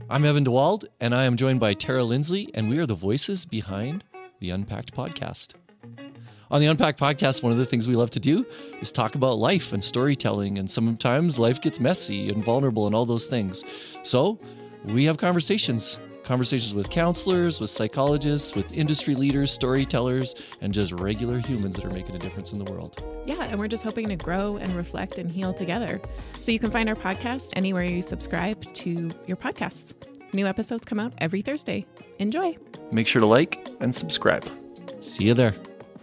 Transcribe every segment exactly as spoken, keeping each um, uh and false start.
I'm Evan DeWald, and I am joined by Tara Lindsley, and we are the voices behind the Unpacked Podcast. On the Unpacked Podcast, one of the things we love to do is talk about life and storytelling, and sometimes life gets messy and vulnerable and all those things. So we have conversations, conversations with counselors, with psychologists, with industry leaders, storytellers, and just regular humans that are making a difference in the world. Yeah, and we're just hoping to grow and reflect and heal together. So you can find our podcast anywhere you subscribe to your podcasts. New episodes come out every Thursday. Enjoy. Make sure to like and subscribe. See you there.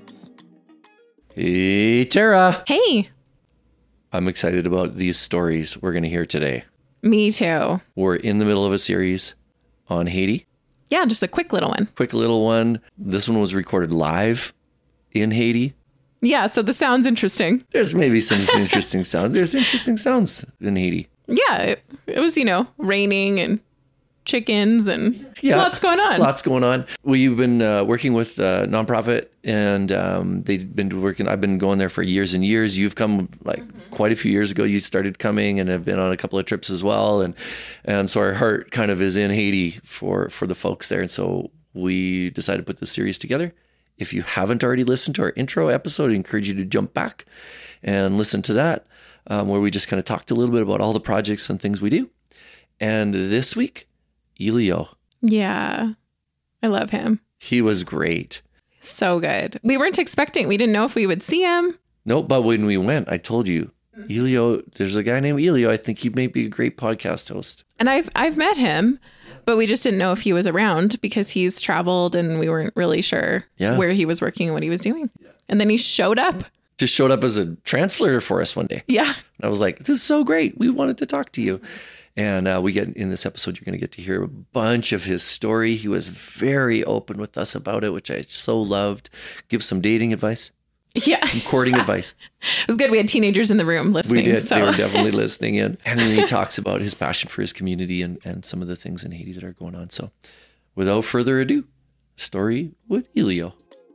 Hey, Tara. Hey. I'm excited about these stories we're going to hear today. Me too. We're in the middle of a series on Haiti. Yeah, just a quick little one. Quick little one. This one was recorded live in Haiti. Yeah, so the sound's interesting. There's maybe some interesting sounds. There's interesting sounds in Haiti. Yeah, it, it was, you know, raining and chickens and yeah, lots going on. Lots going on. We've been uh, working with a nonprofit, and um, they've been working. I've been going there for years and years. You've come like mm-hmm. quite a few years ago. You started coming and have been on a couple of trips as well. And and so our heart kind of is in Haiti for for the folks there. And so we decided to put this series together. If you haven't already listened to our intro episode, I encourage you to jump back and listen to that, um, where we just kind of talked a little bit about all the projects and things we do. And this week, Elio. Yeah, I love him. He was great. So good. We weren't expecting, we didn't know if we would see him. No, but when we went, I told you, Elio, there's a guy named Elio. I think he may be a great podcast host. And I've I've met him, but we just didn't know if he was around because he's traveled and we weren't really sure yeah. where he was working and what he was doing. Yeah. And then he showed up. Just showed up as a translator for us one day. Yeah. And I was like, this is so great. We wanted to talk to you. And uh, we get in this episode, you're going to get to hear a bunch of his story. He was very open with us about it, which I so loved. Give some dating advice. Yeah. Some courting advice. It was good. We had teenagers in the room listening. We did. So. They were definitely listening in. And then he talks about his passion for his community and, and some of the things in Haiti that are going on. So without further ado, story with Elio.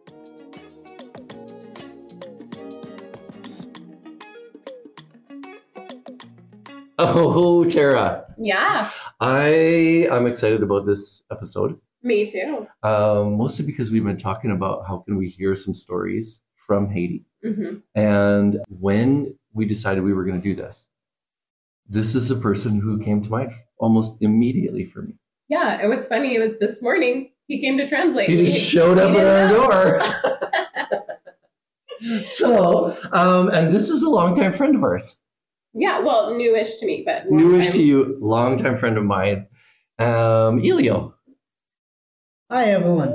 Oh, Tara. Yeah. I, I'm excited about this episode. Me too. Um, mostly because we've been talking about how can we hear some stories from Haiti. Mm-hmm. And when we decided we were going to do this, this is a person who came to mind almost immediately for me. Yeah. And what's funny, it was this morning he came to translate. He just showed up at our door. So, um, and this is a longtime friend of ours. Yeah, well, newish to me, but newish time. To you, longtime friend of mine, um, Elio. Hi, everyone.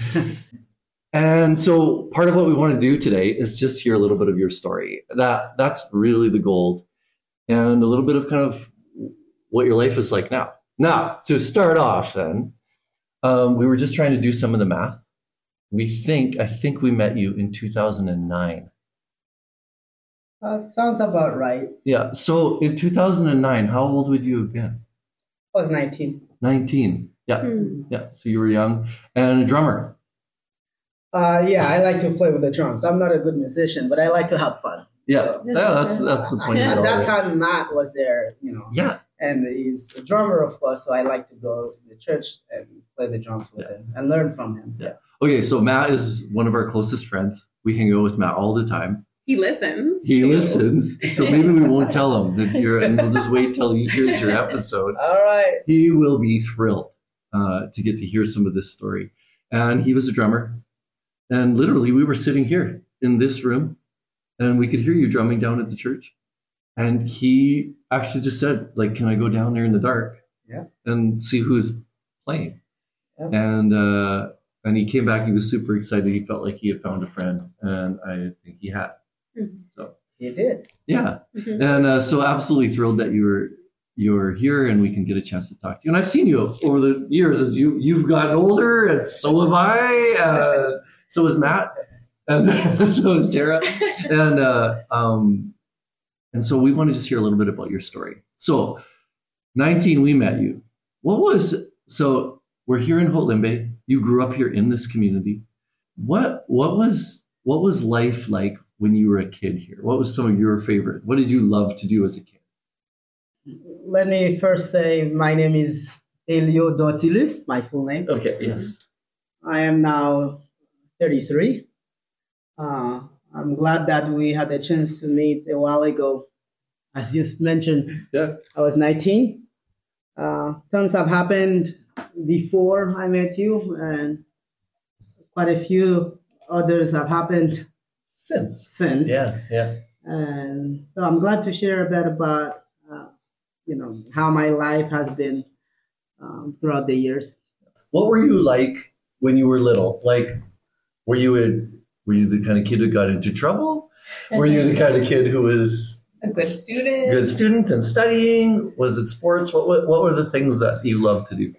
And so, part of what we want to do today is just hear a little bit of your story. That that's really the goal, and a little bit of kind of what your life is like now. Now, to start off, then, um, we were just trying to do some of the math. We think I think we met you in two thousand nine. That sounds about right. Yeah. So in two thousand nine, how old would you have been? I was nineteen. nineteen. Yeah. Hmm. Yeah. So you were young and a drummer. Uh, yeah, I like to play with the drums. I'm not a good musician, but I like to have fun. Yeah. So, yeah that's that's the point. At of it that all, time, Matt was there, you know. Yeah. And he's a drummer, of course, so I like to go to the church and play the drums with yeah. him and learn from him. Yeah. Okay, so Matt is one of our closest friends. We hang out with Matt all the time. He listens. He too. listens. So maybe we won't tell him that you're, and we'll just wait till he hears your episode. All right. He will be thrilled uh, to get to hear some of this story. And he was a drummer. And literally, we were sitting here in this room, and we could hear you drumming down at the church. And he actually just said, like, can I go down there in the dark yeah. and see who's playing? Yeah. And uh, and he came back. He was super excited. He felt like he had found a friend, and I think he had. Mm-hmm. So you did, yeah, mm-hmm. and uh, so absolutely thrilled that you were you're here and we can get a chance to talk to you. And I've seen you over the years as you you've gotten older, and so have I. Uh, so has Matt, and so has Tara, and uh, um, and so we want to just hear a little bit about your story. So, nineteen, we met you. What was so? We're here in Haut-Limbe. You grew up here in this community. What what was what was life like when you were a kid here? What was some of your favorite? What did you love to do as a kid? Let me first say my name is Elio Dortilus, my full name. Okay, yes. I am now thirty-three. Uh, I'm glad that we had a chance to meet a while ago. As you mentioned, Yeah. I was nineteen. Uh, tons have happened before I met you, and quite a few others have happened Since. since. Yeah, yeah. And so I'm glad to share a bit about, uh, you know, how my life has been um, throughout the years. What were you like when you were little? Like, were you a, were you the kind of kid who got into trouble? Were you the kind of kid who was A good student. good student and studying? Was it sports? What what, what were the things that you loved to do?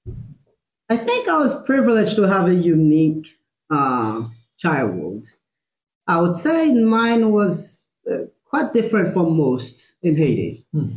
I think I was privileged to have a unique uh, childhood. I would say mine was uh, quite different from most in Haiti. Hmm.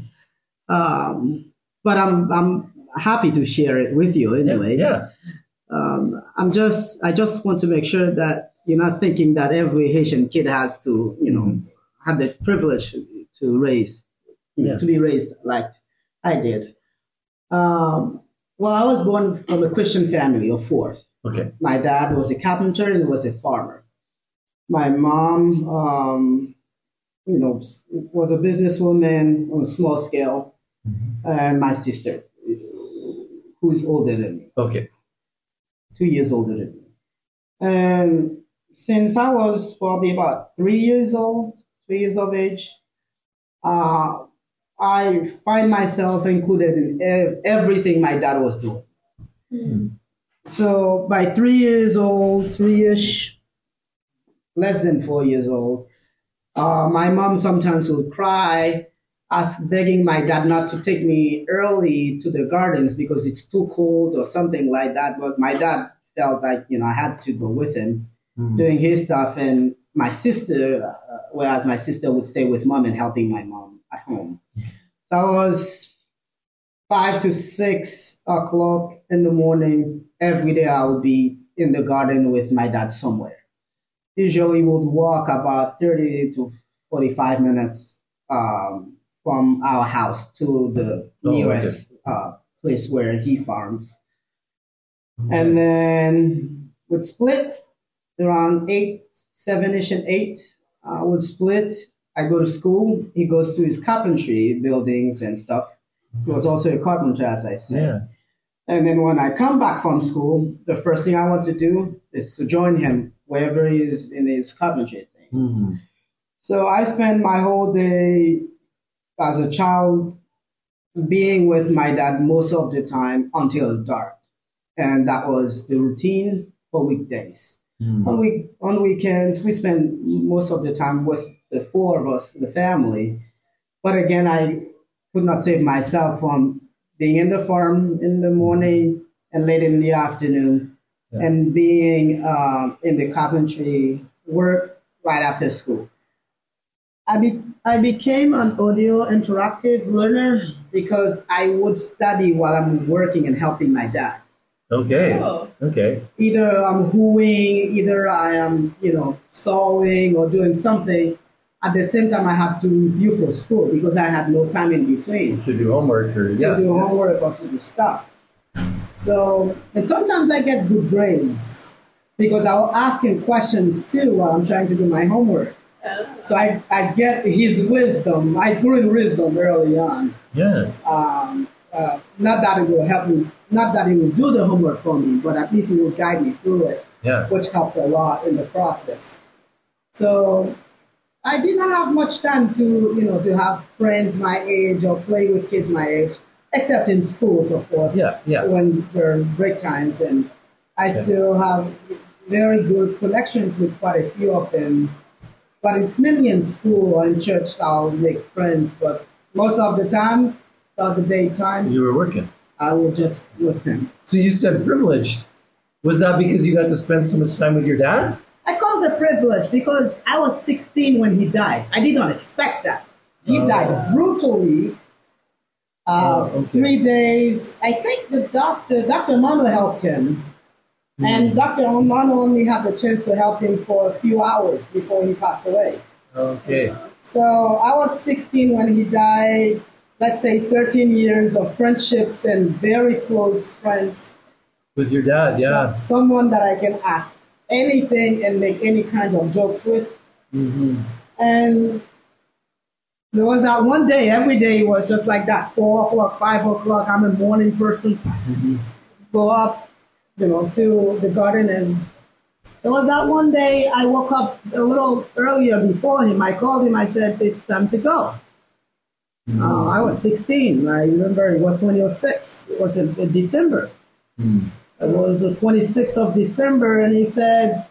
Um, but I'm I'm happy to share it with you anyway. Yeah. Um, I'm just I just want to make sure that you're not thinking that every Haitian kid has to, you know, Mhm. have the privilege to raise, you know, Yeah. to be raised like I did. Um, well, I was born from a Christian family of four. Okay. My dad was a carpenter and was a farmer. My mom, um, you know, s- was a businesswoman on a small scale, and my sister, who is older than me, Okay. two years older than me. And since I was probably about three years old, three years of age, uh, I find myself included in ev- everything my dad was doing. Hmm. So by three years old, three-ish, less than four years old, uh, my mom sometimes would cry, ask, begging my dad not to take me early to the gardens because it's too cold or something like that. But my dad felt like, you know, I had to go with him Hmm. doing his stuff. And my sister, uh, whereas my sister would stay with mom and helping my mom at home. So I was five to six o'clock in the morning. Every day I would be in the garden with my dad somewhere. Usually would walk about thirty to forty-five minutes um, from our house to the Oh, nearest uh, place where he farms. And then would split around eight, seven-ish and eight. I would split. I go to school. He goes to his carpentry buildings and stuff. He was also a carpenter, as I said. Yeah. And then when I come back from school, the first thing I want to do is to join him wherever he is in his carpentry things. Hmm. So I spend my whole day as a child being with my dad most of the time until dark. And that was the routine for weekdays. Hmm. On week on weekends, we spend most of the time with the four of us, the family. But again, I could not save myself from being in the farm in the morning and late in the afternoon, Yeah. and being um, in the carpentry work right after school. I be, I became an audio interactive learner because I would study while I'm working and helping my dad. Okay. Oh. Okay. Either I'm hooing, either I am, you know, sawing or doing something. At the same time, I have to review for school because I had no time in between To do homework or to yeah. do homework or to do stuff. So, and sometimes I get good grades because I'll ask him questions too while I'm trying to do my homework. So I, I get his wisdom. I grew in wisdom early on. Yeah. Um, uh, not that it will help me, not that he will do the homework for me, but at least he will guide me through it, Yeah. which helped a lot in the process. So I did not have much time to, you know, to have friends my age or play with kids my age, except in schools, of course. Yeah. Yeah. When there are break times, and I Yeah. still have very good connections with quite a few of them. But it's mainly in school or in church that I'll make friends. But most of the time, throughout the daytime, You were working. I will just with him. So you said privileged. Was that because you got to spend so much time with your dad? I call it a privilege because I was sixteen when he died. I did not expect that. He Oh. died brutally. Uh, Oh, okay. Three days. I think the doctor, Doctor Mano helped him. Hmm. And Doctor Mano only had the chance to help him for a few hours before he passed away. Okay. So I was sixteen when he died. let's say, thirteen years of friendships and very close friends. With your dad, yeah. So, someone that I can ask anything and make any kind of jokes with. Mm-hmm. And there was that one day, every day was just like that. Four o'clock, five o'clock, I'm a morning person. Mm-hmm. Go up, you know, to the garden. And there was that one day I woke up a little earlier before him. I called him, I said, it's time to go. Mm-hmm. Uh, I was sixteen. I remember it was when he was six. It was in, in December. Mm-hmm. It was the twenty-sixth of December, and he said,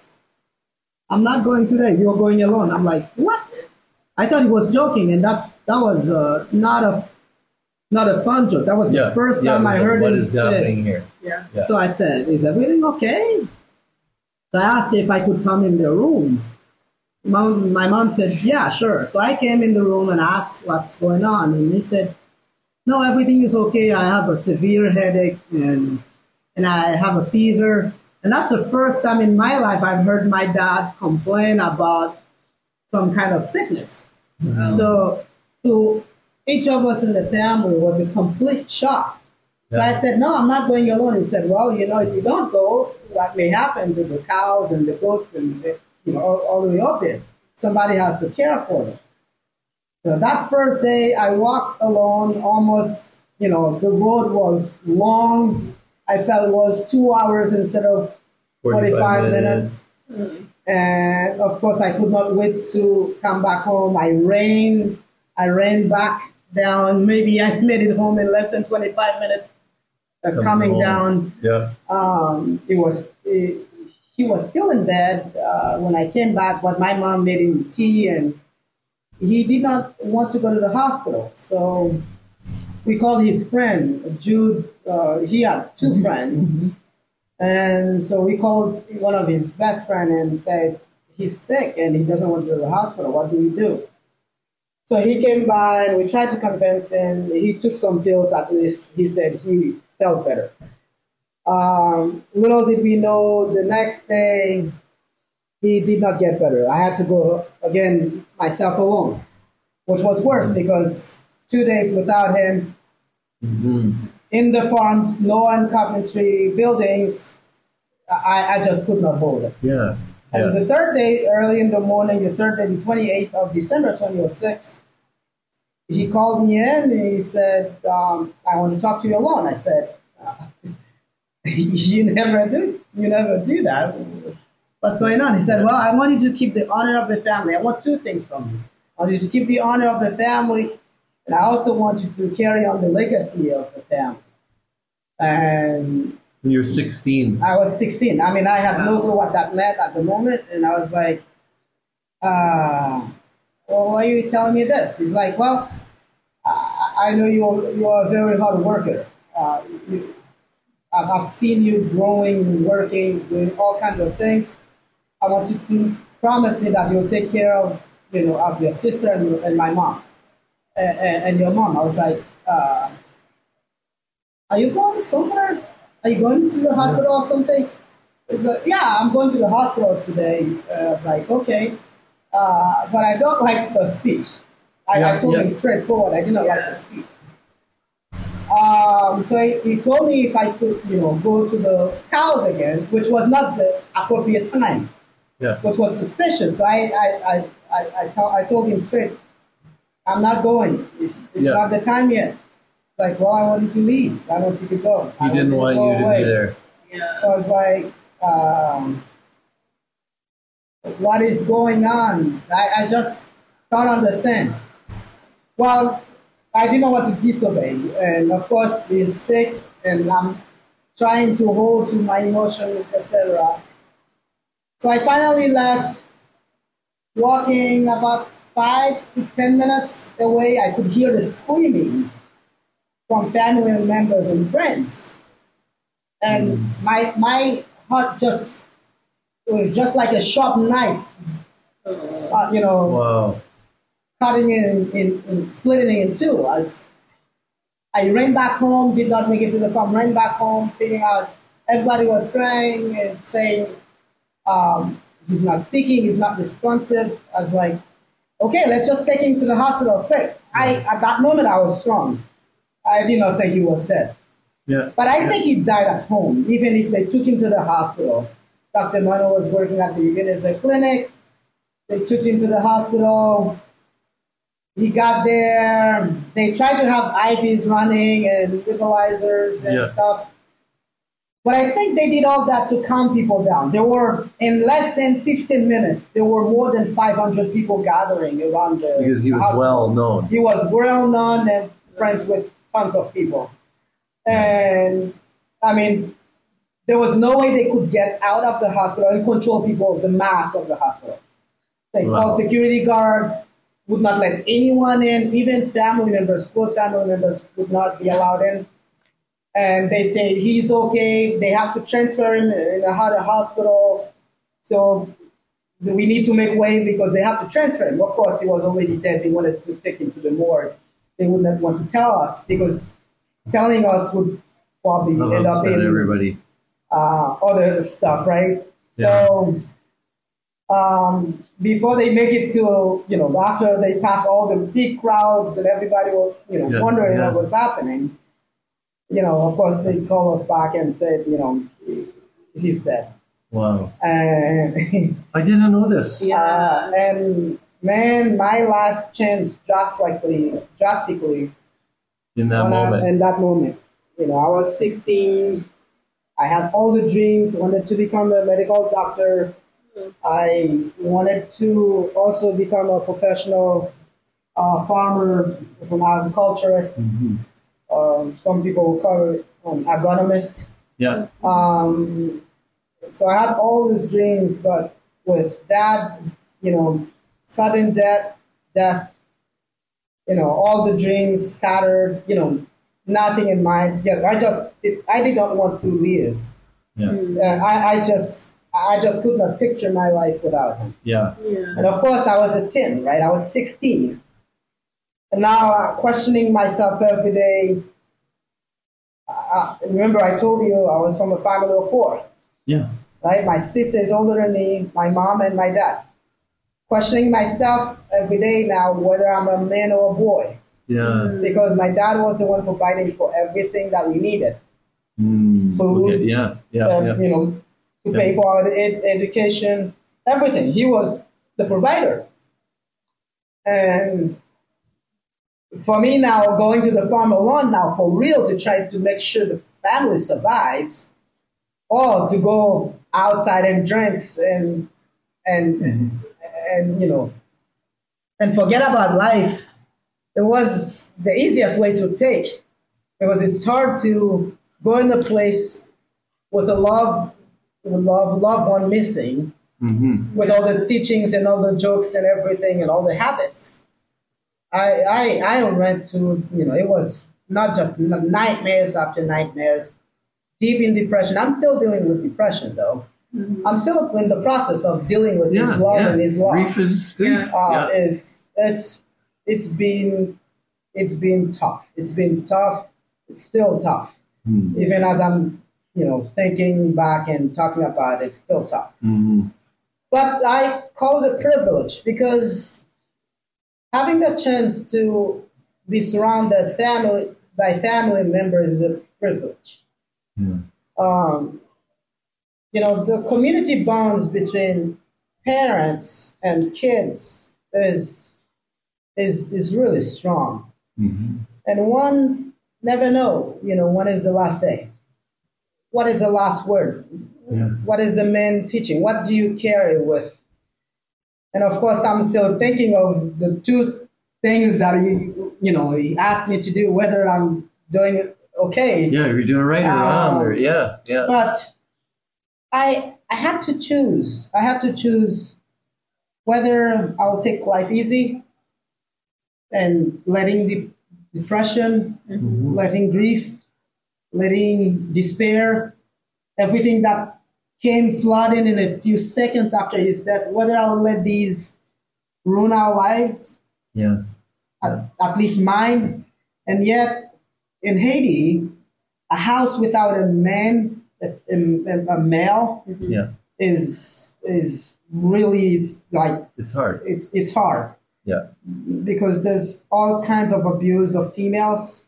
I'm not going today. You're going alone. I'm like, what? I thought he was joking, and that that was uh, not a not a fun joke. That was yeah. the first yeah, time I like, heard what him is say. happening here? Yeah. yeah. So I said, is everything okay? So I asked if I could come in the room. Mom, my mom said, yeah, sure. So I came in the room and asked what's going on, and he said, no, everything is okay. I have a severe headache, and and I have a fever. And that's the first time in my life I've heard my dad complain about some kind of sickness. Wow. So to each of us in the family was a complete shock. Yeah. So I said, no, I'm not going alone. He said, well, you know, if you don't go, what may happen to the cows and the goats and, the, you know, all, all the way up there? Somebody has to care for them. So that first day I walked alone almost, you know, the road was long. I felt it was two hours instead of forty-five minutes. minutes. And of course, I could not wait to come back home. I ran, I ran back down. Maybe I made it home in less than twenty-five minutes. Uh, coming home. down, yeah. Um, it was it, he was still in bed uh, when I came back, but my mom made him tea, and he did not want to go to the hospital. So we called his friend, Jude. Uh, he had two mm-hmm. friends. Mm-hmm. And so we called one of his best friends and said, he's sick and he doesn't want to go to the hospital. What do we do? So he came by and we tried to convince him. He took some pills at least. He said he felt better. Um, little did we know, the next day he did not get better. I had to go again myself alone, which was worse because two days without him, mm-hmm. in the farms, no one Coventry buildings, I, I just could not hold it. Yeah. And yeah. the third day, early in the morning, the third day, the twenty-eighth of December, twenty oh six, he called me in and he said, um, I want to talk to you alone. I said, uh, you never do, you never do that. What's going on? He said, well, I want you to keep the honor of the family. I want two things from you. I want you to keep the honor of the family, and I also want you to carry on the legacy of the family. And when you were sixteen. I was sixteen. I mean, I had no clue what that meant at the moment. And I was like, uh, well, why are you telling me this? He's like, well, I, I know you're, you're a very hard worker. Uh, you, I've seen you growing, working, doing all kinds of things. I want you to promise me that you'll take care of, you know, of your sister and, and my mom and, and your mom. I was like, uh, are you going somewhere? Are you going to the hospital or something? It's like, yeah, I'm going to the hospital today. Uh, I was like, okay. Uh, but I don't like the speech. I, yeah, I told yeah. him straightforward, I did not like the speech. Um, so he, he told me if I could, you know, go to the cows again, which was not the appropriate time, yeah. which was suspicious. So I, I, I, I, I, told, I told him straight, I'm not going. It's, it's yeah. not the time yet. Like, well, I want you to leave. I want you to go. He didn't want you to, want you to be there. Yeah. So I was like, um, what is going on? I, I just don't understand. Well, I didn't want to disobey. And of course, he's sick, and I'm trying to hold to my emotions, et cetera. So I finally left, walking about five to ten minutes away. I could hear the screaming from family members and friends. And mm. my my heart just it was just like a sharp knife, uh, you know, wow. cutting it in, in, in, splitting it in two. As I ran back home, did not make it to the farm, ran back home, figuring out everybody was crying and saying, um, he's not speaking, he's not responsive. I was like, okay, let's just take him to the hospital quick. I at that moment I was strong. I did not think he was dead. Yeah. But I think he died at home, even if they took him to the hospital. Doctor Mano was working at the Ebenezer Clinic. They took him to the hospital. He got there. They tried to have I Vs running and nebulizers and Yeah. stuff. But I think they did all that to calm people down. There were, in less than fifteen minutes, there were more than five hundred people gathering around the Because he was hospital. well known. He was well known and friends with tons of people. And, I mean, there was no way they could get out of the hospital and control people, the mass of the hospital. They Wow. called security guards, would not let anyone in, even family members, close family members would not be allowed in. And they said, he's okay, they have to transfer him in another hospital, so we need to make way because they have to transfer him. Of course, he was already dead. They wanted to take him to the morgue. They would not want to tell us because telling us would probably I've end up upset in everybody. uh, other stuff, right? Yeah. So um, before they make it to, you know, after they pass all the big crowds and everybody was, you know, Yeah, wondering yeah. what was happening, you know, of course they called us back and said, you know, he's dead. Wow. And, I didn't know this. uh, and man, my life changed drastically, drastically In that when I- moment. in that moment. You know, I was sixteen. I had all the dreams. Wanted to become a medical doctor. I wanted to also become a professional uh, farmer, an agriculturist. Mhm. Um, some people will call it an agronomist. Yeah. Um, so I had all these dreams, but with that, you know, sudden death, death, you know, all the dreams scattered, you know, nothing in mind. Yeah, I just, it, I did not want to live. Yeah. Uh, I, I just, I just could not picture my life without him. Yeah. Yeah. And of course, I was a teen, right? I was sixteen. And now uh, questioning myself every day. Uh, remember, I told you I was from a family of four, Yeah. right? My sister is older than me, my mom and my dad. Questioning myself every day now whether I'm a man or a boy, Yeah. because my dad was the one providing for everything that we needed. Mm. Food. Okay. Yeah. Yeah. Um, yeah. You know, to pay for our ed- education, everything. He was the provider. And for me now, going to the farm alone now for real to try to make sure the family survives, or to go outside and drinks and and and, and you know and forget about life. It was the easiest way to take, because it's hard to go in a place with a love, with a love, loved one missing, Mm-hmm. with all the teachings and all the jokes and everything and all the habits. I I I went to, you know, it was not just n- nightmares after nightmares, deep in depression. I'm still dealing with depression though. I'm still in the process of dealing with Yeah. his love yeah. and his loss. Grief is grief. Yeah. uh, yeah. is it's it's been it's been tough. It's been tough. It's still tough. Mm. Even as I'm, you know, thinking back and talking about it, it's still tough. Mhm. But I call it a privilege because having the chance to be surrounded family by family members is a privilege. Yeah. Um, you know, the community bonds between parents and kids is is is really strong. Mhm. And one never know, you know, when is the last day? What is the last word? Yeah. What is the main teaching? What do you carry with? And of course, I'm still thinking of the two things that you, you know, he asked me to do, whether I'm doing it okay. Yeah. You're doing right or Um, wrong. Or, yeah. Yeah. But I I had to choose. I had to choose whether I'll take life easy and letting the depression, Mhm. letting grief, letting despair, everything that came flooding in a few seconds after his death, whether I'll let these ruin our lives, Yeah. at, at least mine. And yet, in Haiti, a house without a man, a, a, a male, Yeah. is is really it's like It's hard. it's it's hard. Yeah. Because there's all kinds of abuse of females,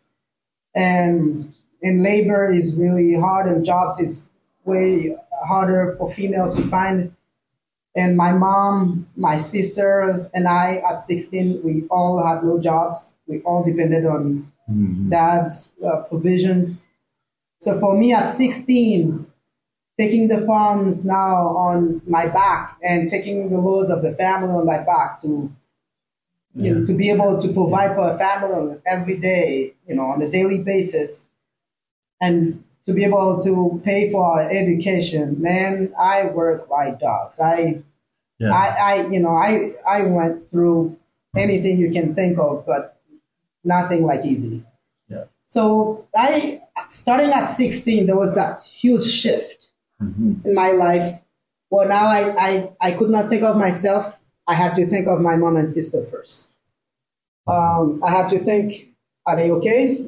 and in labor is really hard, and jobs is way harder for females to find. And my mom, my sister, and I at sixteen, we all had no jobs. We all depended on mm-hmm. dad's uh, provisions. So for me at sixteen, taking the farms now on my back and taking the loads of the family on my back to, yeah. you know, to be able to provide for a family every day, you know, on a daily basis, and to be able to pay for our education, man, I work like dogs. I, yeah. I, I, you know, I, I went through anything you can think of, but nothing like easy. Yeah. So I, starting at sixteen, there was that huge shift mm-hmm. in my life. Well, now I, I, I could not think of myself. I had to think of my mom and sister first. Um, I had to think, are they okay?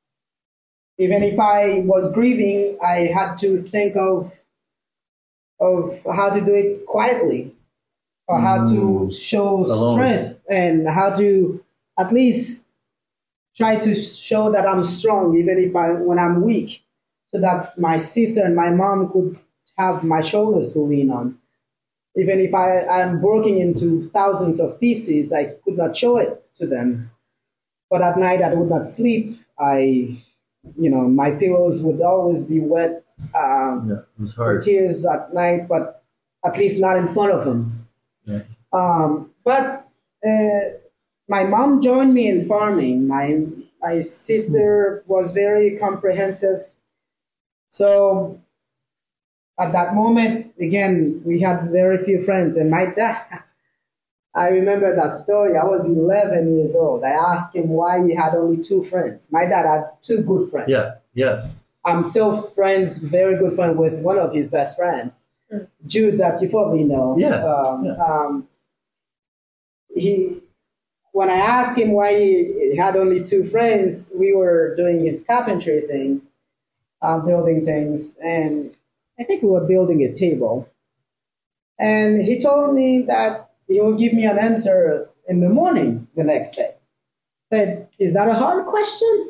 Even if I was grieving, I had to think of of how to do it quietly, or how to show Alone. strength, and how to at least try to show that I'm strong, even if I when I'm weak, so that my sister and my mom could have my shoulders to lean on. Even if I, I'm broken into thousands of pieces, I could not show it to them. But at night, I would not sleep. I You know, my pillows would always be wet. Um, yeah, it was hard. Tears at night, but at least not in front of them. Yeah. Um, but uh, my mom joined me in farming. My my sister was very comprehensive. So at that moment, again, we had very few friends, and my dad. I remember that story. I was eleven years old. I asked him why he had only two friends. My dad had two good friends. Yeah, yeah. I'm still friends, very good friend with one of his best friends, mm. Jude, that you probably know. Yeah. Um, yeah. Um, he, when I asked him why he had only two friends, we were doing his carpentry thing, uh, building things, and I think we were building a table. And he told me that he will give me an answer in the morning the next day. I said, is that a hard question?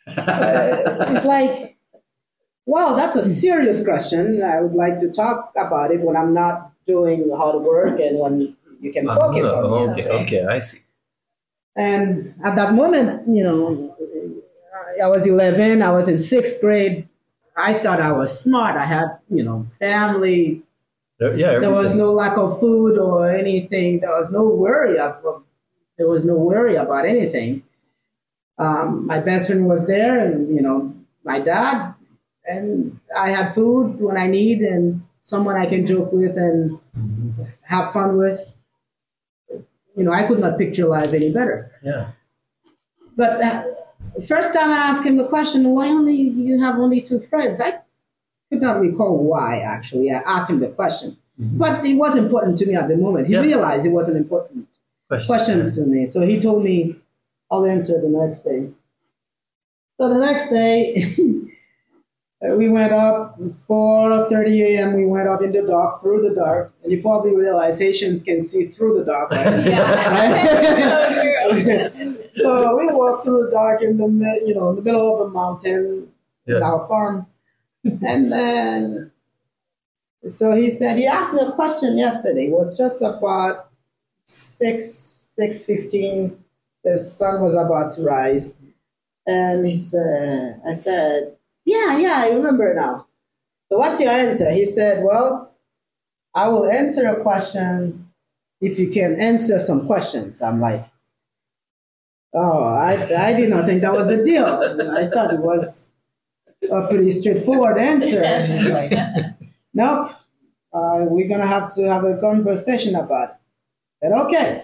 uh, it's like, well, that's a serious question. I would like to talk about it when I'm not doing hard work and when you can focus uh, on okay, it. Okay, okay, I see. And at that moment, you know, I was eleven, I was in sixth grade. I thought I was smart. I had, you know, family. Yeah, everything. There was no lack of food or anything. There was no worry. About, there was no worry about anything. Um, my best friend was there, and you know, my dad, and I had food when I need, and someone I can joke with and mm-hmm. have fun with. You know, I could not picture life any better. Yeah. But uh, first time I asked him the question, why only you have only two friends? I could not recall why, actually. I asked him the question. Mm-hmm. But it was important to me at the moment. He yeah. realized it wasn't important Question, questions yeah. to me. So he told me, I'll answer the next day. So the next day, we went up, four thirty a.m., we went up in the dark, through the dark. And you probably realize Haitians can see through the dark, right? Yeah. So we walked through the dark in the, you know, in the middle of a mountain yeah. in our farm. And then, so he said, he asked me a question yesterday. It was just about six, six fifteen. The sun was about to rise. And he said, I said, yeah, yeah, I remember now. So what's your answer? He said, well, I will answer a question if you can answer some questions. I'm like, oh, I, I did not think that was the deal. I thought it was a pretty straightforward answer. And he's like, nope, uh, we're going to have to have a conversation about it. I said, okay.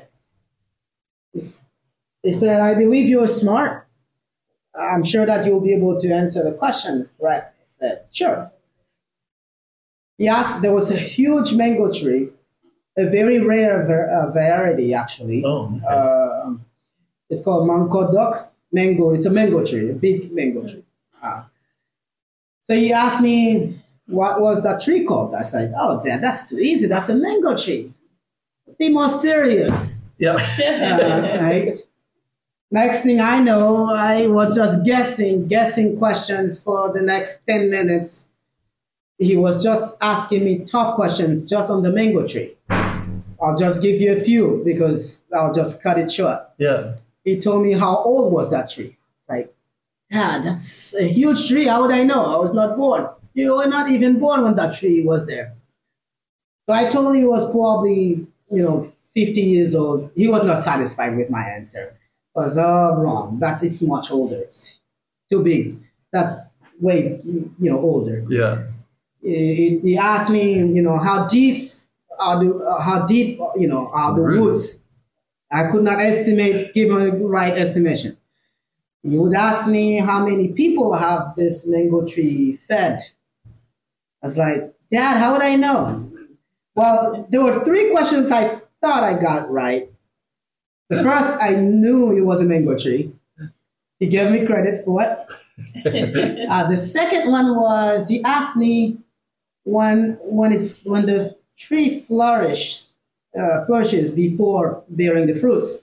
He said, I believe you're smart. I'm sure that you'll be able to answer the questions correctly. I said, sure. He asked, there was a huge mango tree, a very rare ver- uh, variety, actually. Oh, okay. uh, it's called Mankodok mango. It's a mango tree, a big mango tree. Uh, so he asked me, what was that tree called? I said, oh, Dad, that's too easy. That's a mango tree. Be more serious. Yeah. Uh, right? Next thing I know, I was just guessing, guessing questions for the next ten minutes. He was just asking me tough questions just on the mango tree. I'll just give you a few because I'll just cut it short. Yeah. He told me how old was that tree. It's like, Dad, that's a huge tree. How would I know? I was not born. You were not even born when that tree was there. So I told him he was probably, you know, fifty years old. He was not satisfied with my answer. I was, oh, wrong. That's, it's much older. It's too big. That's way, you know, older. Yeah. He, he asked me, you know, how deep are the, uh, how deep, you know, are the roots. I could not estimate, give him the right estimation. He would ask me how many people have this mango tree fed. I was like, Dad, how would I know? Well, there were three questions I thought I got right. The first, I knew it was a mango tree. He gave me credit for it. uh, the second one was he asked me when when it's when the tree flourishes uh, flourishes before bearing the fruits,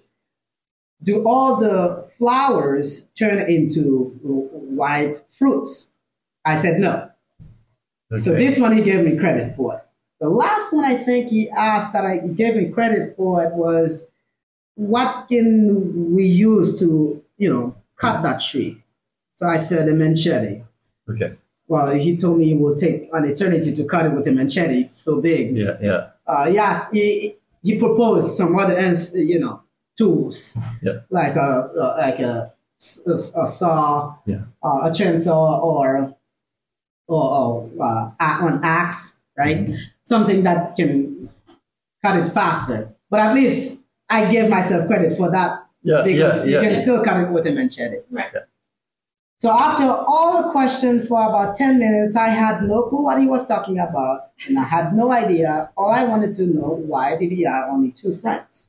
do all the flowers turn into white fruits? I said no. Okay. So this one he gave me credit for. The last one I think he asked that I he gave me credit for it was, what can we use to, you know, cut that tree? So I said a machete. Okay. Well, he told me it will take an eternity to cut it with a machete. It's so big. Yeah, yeah. Uh, yes, he he proposed some other, you know, tools. Yeah. Like a, a like a, a, a saw, yeah, uh, a chainsaw, or or, or uh, an axe, right? Mm-hmm. Something that can cut it faster. But at least I gave myself credit for that. Yeah, because yeah, you yeah. can still cut it with a machete. Right. Yeah. So after all the questions for about ten minutes, I had no clue what he was talking about, and I had no idea. All I wanted to know, why did he have only two friends?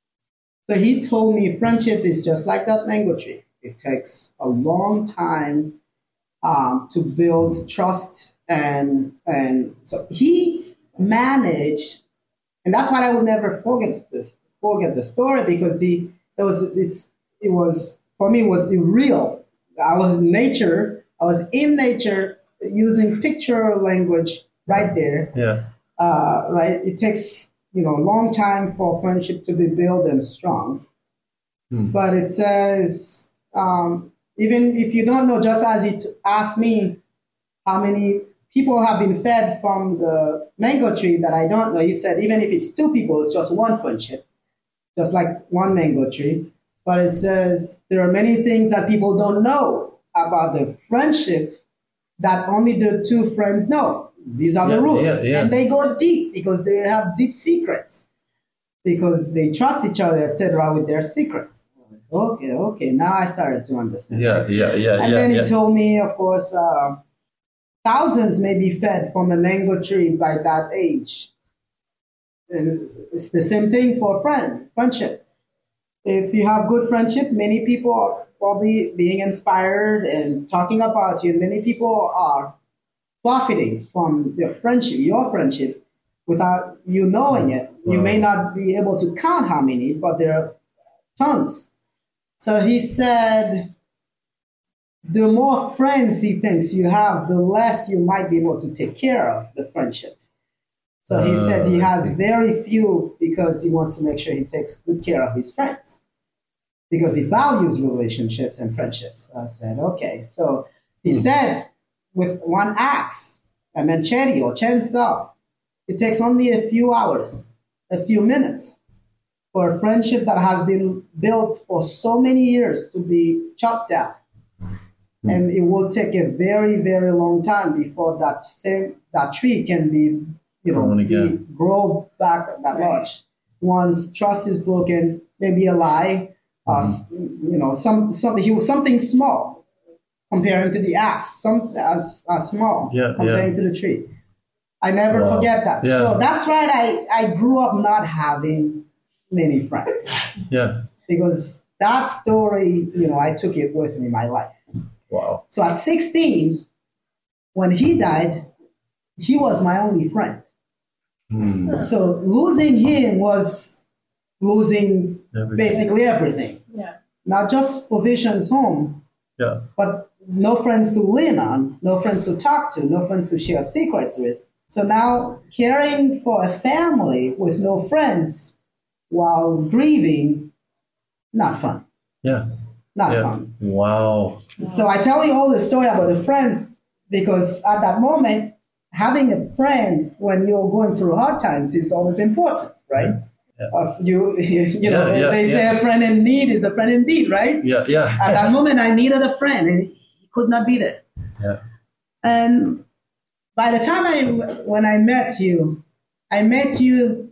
So he told me friendships is just like that mango tree. It takes a long time um, to build trust, and and so he managed, and that's why I will never forget this, forget the story, because he it was it's it was for me it was real. I was in nature. I was in nature using picture language right there. Yeah. Uh, right. It takes, you know, a long time for friendship to be built and strong. Hmm. But it says, um, even if you don't know, just as he t- asked me how many people have been fed from the mango tree that I don't know, he said, even if it's two people, it's just one friendship, just like one mango tree. But it says there are many things that people don't know about the friendship that only the two friends know. These are yeah, the rules. Yeah, yeah. And they go deep because they have deep secrets, because they trust each other, et cetera, with their secrets. Okay, okay. Now I started to understand. Yeah, yeah, yeah. And yeah, then yeah. he told me, of course, uh, thousands may be fed from a mango tree by that age. And it's the same thing for friend, friendship. If you have good friendship, many people are probably being inspired and talking about you. Many people are profiting from your friendship, your friendship, without you knowing it. Wow. You may not be able to count how many, but there are tons. So he said, the more friends he thinks you have, the less you might be able to take care of the friendship. So he uh, said he has very few because he wants to make sure he takes good care of his friends, because he values relationships and friendships. I said, okay. So he hmm. said, with one axe, a machete or chainsaw, it takes only a few hours, a few minutes for a friendship that has been built for so many years to be chopped down. Hmm. And it will take a very, very long time before that same that tree can be You know, be, grow back that large. Once trust is broken, maybe a lie, uh, mm-hmm. you know, some some he was something small comparing to the axe, some as, as small yeah, comparing yeah. to the tree. I never wow. forget that. Yeah. So that's right. I I grew up not having many friends. Yeah. Because that story, you know, I took it with me my life. Wow. So at sixteen, when he died, he was my only friend. Hmm. So losing him was losing Everything. basically everything. Yeah. Not just provisions home, Yeah. but no friends to lean on, no friends to talk to, no friends to share secrets with. So now caring for a family with no friends while grieving, not fun. Yeah. Not Yeah. fun. Wow. So I tell you all the story about the friends because at that moment, having a friend when you're going through hard times is always important, right? Yeah. Of you, you know, Yeah, yeah, they say yeah. a friend in need is a friend indeed, right? Yeah. Yeah. At that moment, I needed a friend, and he could not be there. Yeah. And by the time I, when I met you, I met you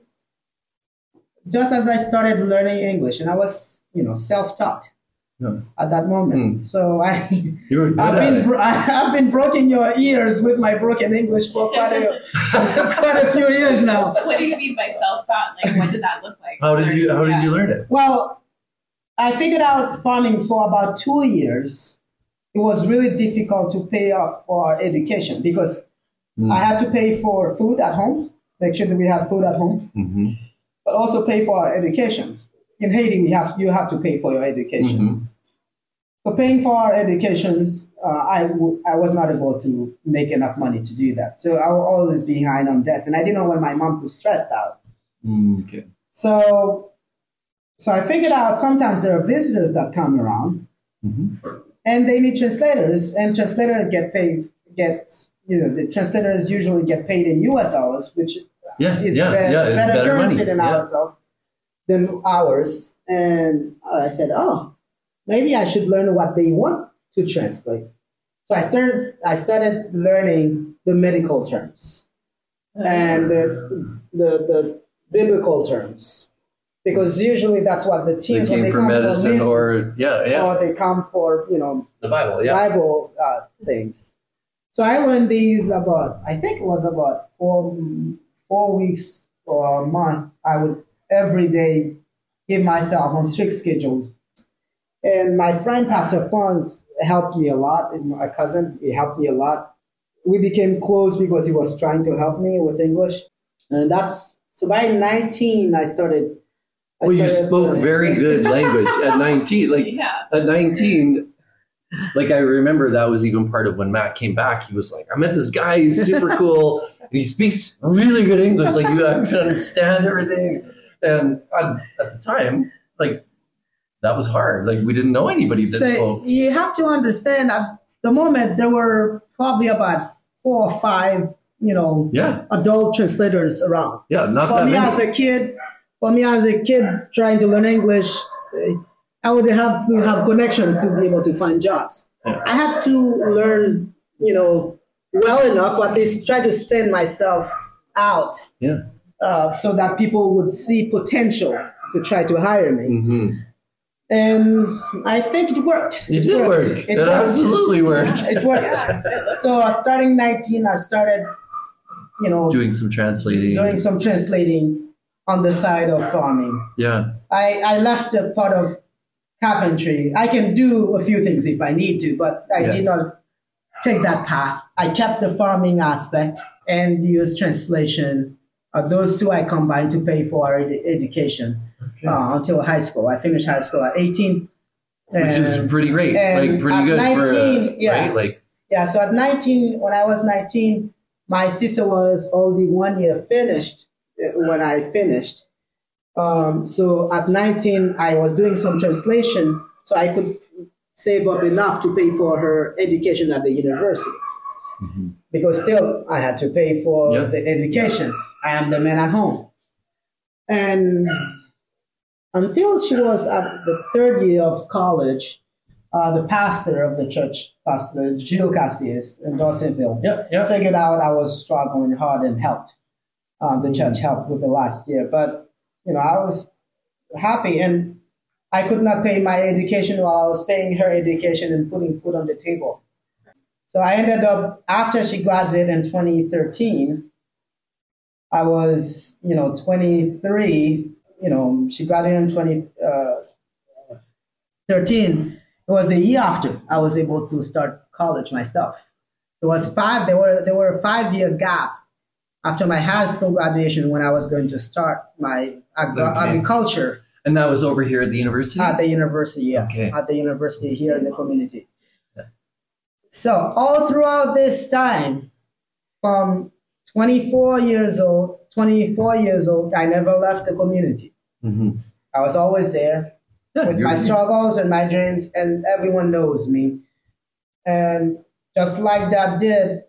just as I started learning English, and I was, you know, self-taught Yeah. at that moment. Hmm. So I, You were good I've at been, it. bro- I've been broken your ears with my broken English for quite a, quite a few years now. What do you mean by self-taught? Like, what did that look like? How did you How did you learn it? Well, I figured out farming for about two years. It was really difficult to pay off for education because Mm. I had to pay for food at home, make sure that we had food at home, Mm-hmm. but also pay for our educations. In Haiti, we have you have to pay for your education. Mm-hmm. So paying for our educations, uh, I, w- I was not able to make enough money to do that. So I was always behind on debts, and I didn't want my mom to stress out. Mm, okay. So, so I figured out sometimes there are visitors that come around, Mm-hmm. and they need translators, and translators get paid. Get you know the translators usually get paid in U S dollars, which Yeah. is yeah. better, yeah. It's better, better currency money. than Yeah. ours of than ours. And I said, oh, maybe I should learn what they want to translate. So I started. I started learning the medical terms and the the, the biblical terms because usually that's what the They teams when came they for come medicine for missions, or yeah, yeah. or they come for you know The Bible. Yeah. Bible uh, things. So I learned these about, I think it was about four, four weeks or a month. I would every day give myself on strict schedule. And my friend, Pastor Fons, helped me a lot. And my cousin, he helped me a lot. We became close because he was trying to help me with English. And that's, so by nineteen, I started. I Well, you started spoke learning. very good language at nineteen. Like Yeah. at nineteen, like I remember that was even part of when Matt came back. He was like, I met this guy, he's super cool, and he speaks really good English. Like you actually understand everything. And at, at the time, like that was hard. Like we didn't know anybody that So spoke. you have to understand at the moment there were probably about four or five, you know, Yeah, adult translators around. yeah, not For that me as many. a kid, for me as a kid trying to learn English, eh, I would have to have connections to be able to find jobs. Yeah. I had to learn, you know, well enough, or at least try to stand myself out, Yeah. uh, so that people would see potential to try to hire me. hmm And I think it worked. It did worked. work. It, absolutely worked. It worked. So uh, starting nineteen, I started, you know, Doing some translating. doing some translating on the side of farming. Yeah. I, I left the part of carpentry. I can do a few things if I need to, but I Yeah. did not take that path. I kept the farming aspect and used translation. Uh, those two I combined to pay for our ed- education uh, until high school. I finished high school at eighteen. Which is And- pretty great. and Like pretty at good for nineteen, yeah. right? Like Yeah, so at nineteen, when I was nineteen, my sister was only one year finished uh, when I finished. Um, so at nineteen, I was doing some translation so I could save up enough to pay for her education at the university. Mhm. Because still, I had to pay for Yeah. the education. I am the man at home. And until she was at the third year of college, uh, the pastor of the church, Pastor Gilles Cassius in Dawsonville, yeah, yeah. figured out I was struggling hard and helped. Um, the church helped with the last year. But, you know, I was happy and I could not pay my education while I was paying her education and putting food on the table. So I ended up, after she graduated in twenty thirteen, I was, you know, twenty-three, you know, she graduated in twenty thirteen. It was the year after I was able to start college myself. It was five, there were, there were a five year gap after my high school graduation, when I was going to start my ag- Okay. agriculture And that was over here at the university? at the university, yeah, Okay. at the university here in the community. So all throughout this time, from twenty-four years old, twenty-four years old, I never left the community. Mm-hmm. I was always there Yeah, with you're- my struggles and my dreams, and everyone knows me. And just like that did,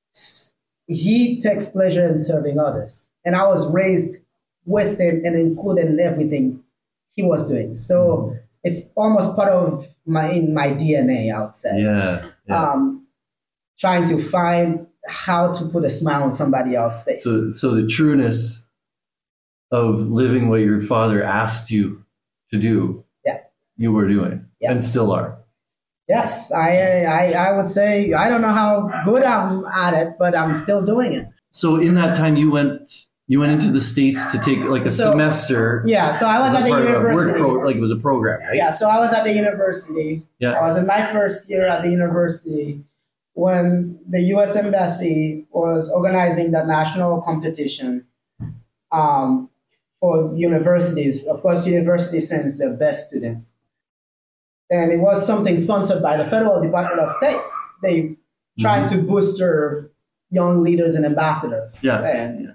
he takes pleasure in serving others. And I was raised with him and included in everything he was doing. So it's almost part of my in my D N A, I would say. Yeah. yeah. Um, trying to find how to put a smile on somebody else's face. So, so the trueness of living what your father asked you to do, Yeah. you were doing, Yeah. and still are. Yes, I, I I would say I don't know how good I'm at it, but I'm still doing it. So in that time, you went you went into the States to take like a So- semester. Yeah, so I was as at a the part of a work university. pro- like it was a program, right? Yeah, so I was at the university. Yeah. I was in my first year at the university when the U S Embassy was organizing that national competition um, for universities. Of course, universities sends their best students. And it was something sponsored by the Federal Department of States. They tried to boost their young leaders and ambassadors. Yeah. And,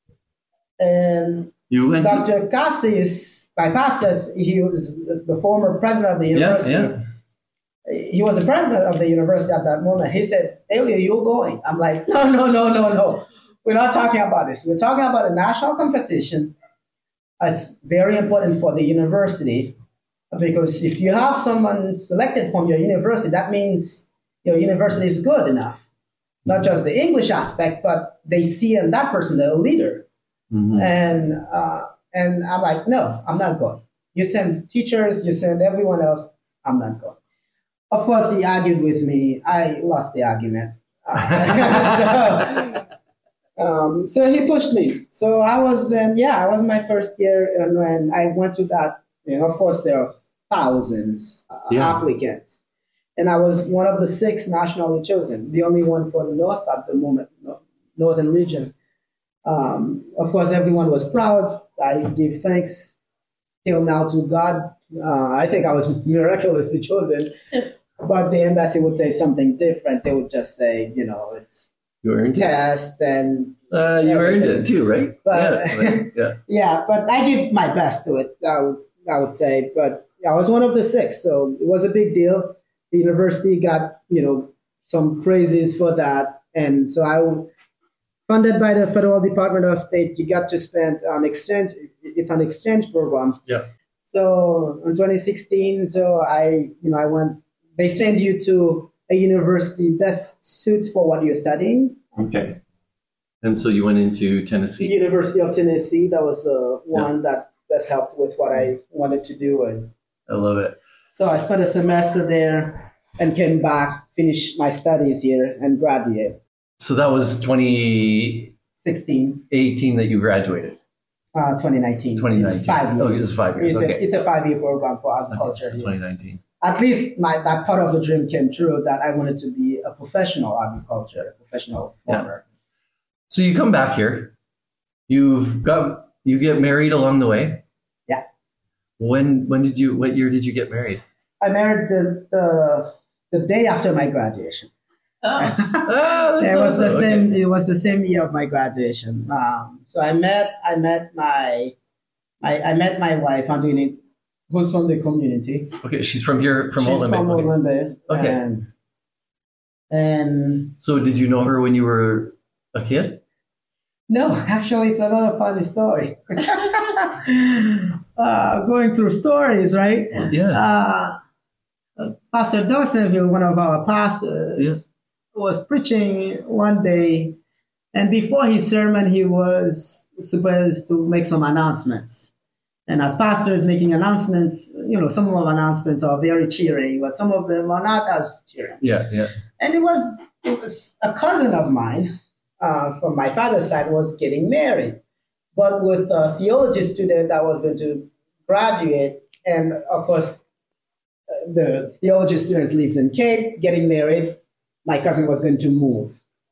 and You went. To, Doctor Cassis, by pastors, he was the former president of the yeah, university. yeah. He was the president of the university at that moment. He said, Elia, you're going. I'm like, no, no, no, no, no. We're not talking about this. We're talking about a national competition. It's very important for the university because if you have someone selected from your university, that means your university is good enough. Not just the English aspect, but they see in that person a leader. Mhm. And uh, and I'm like, no, I'm not going. You send teachers, you send everyone else. I'm not going. Of course, he argued with me. I lost the argument. Uh, so, um, so he pushed me. So I was, um, yeah, I was my first year, and when I went to that, you know, of course, there are thousands uh, Yeah. applicants. And I was one of the six nationally chosen, the only one for the North at the moment, no- Northern region. Um, of course, everyone was proud. I give thanks till now to God. Uh, I think I was miraculously chosen. But the embassy would say something different. They would just say, you know, it's You earned it. test and Uh, you earned it too, right? But- yeah. like, yeah. yeah. But I give my best to it. I would, I would say. But I was one of the six, so it was a big deal. The university got, you know, some praises for that, and so I would, funded by the Federal Department of State. You got to spend on exchange. It's an exchange program. Yeah. So in twenty sixteen, so I, you know, I went. They send you to a university best suits for what you're studying. Okay. And so you went into The Tennessee. University of Tennessee. That was the one that best helped with what I wanted to do, and I love it. so I spent a semester there and came back, finished my studies here, and graduated. So that was twenty sixteen, eighteen that you graduated. uh, twenty nineteen. twenty nineteen. It's five years. Oh, it's five years, It's, okay. a, it's a five-year program for Okay, agriculture. so here. twenty nineteen. At least my that part of the dream came true, that I wanted to be a professional agriculture, a professional farmer. So you come back here. You've got you get married along the way. Yeah. When when did you what year did you get married? I married the, the, the day after my graduation. Oh, Ah, that's It was the awesome. same. Okay. It was the same year of my graduation. Um, so I met. I met my. I, I met my wife. Antoinette, who's from the community. Okay, she's from here from She's Olympic. from Okay. Olympic. Okay. And, and So did you know her when you were a kid? no, actually, it's another funny story. uh, going through stories, right? Yeah. Uh, Pastor Dawsonville, one of our pastors, Yeah. was preaching one day, and before his sermon, he was supposed to make some announcements. And as pastors making announcements, you know, some of our announcements are very cheering, but some of them are not as cheering. Yeah, yeah. And it was it was a cousin of mine uh, from my father's side was getting married, but with a theology student that was going to graduate, and of course, uh, the theology student lives in Cape, getting married. My cousin was going to move,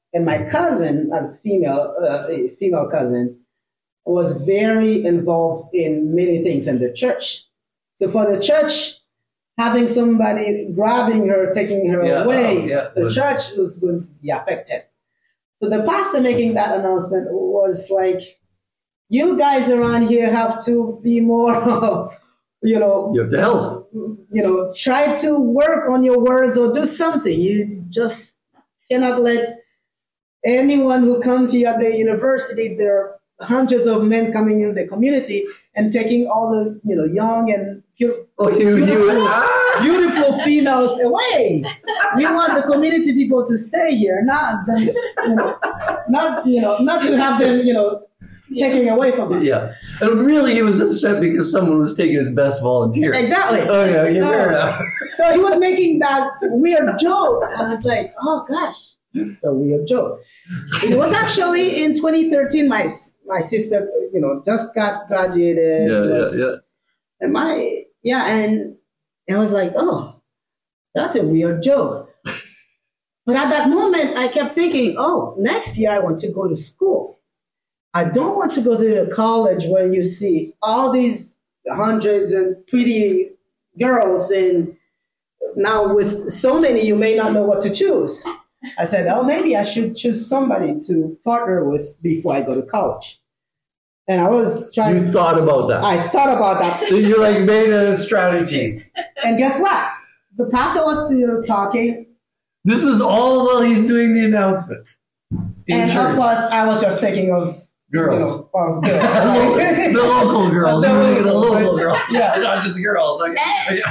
And my cousin, as female, uh, a female cousin, was very involved in many things in the church. So for the church, having somebody grabbing her, taking her Yeah, away, oh, yeah, the was- church was going to be affected. So the pastor making that announcement was like, you guys around here have to be more, you know, You have to help. you know, try to work on your words or do something. You just cannot let anyone who comes here at the university, there are hundreds of men coming in the community and taking all the, you know, young and pure, Oh, you, you, beautiful, ah! beautiful females away. We want the community people to stay here, not them, you know, not, you know, not to have them, you know, taking away from us. Yeah. And really, he was upset because someone was taking his best volunteer. Exactly. Oh, yeah, yeah, So- fair enough. So he was making that weird joke. And I was like, oh gosh, that's a weird joke. It was actually in twenty thirteen, my my sister, you know, just got graduated. Yeah, yeah, was- yeah. And my, yeah, and I was like, oh, that's a weird joke. But at that moment, I kept thinking, oh, next year I want to go to school. I don't want to go to a college where you see all these hundreds and pretty girls, and now with so many, you may not know what to choose. I said, oh, maybe I should choose somebody to partner with before I go to college. And I was trying You thought about that. I thought about that. You like made a strategy. And guess what? The pastor was still talking. This is all while he's doing the announcement. In And church. of course, I was just thinking of Girls. You know, of girls. the local girls. The You're thinking of local, local right? girls. Yeah. Not just girls. Like,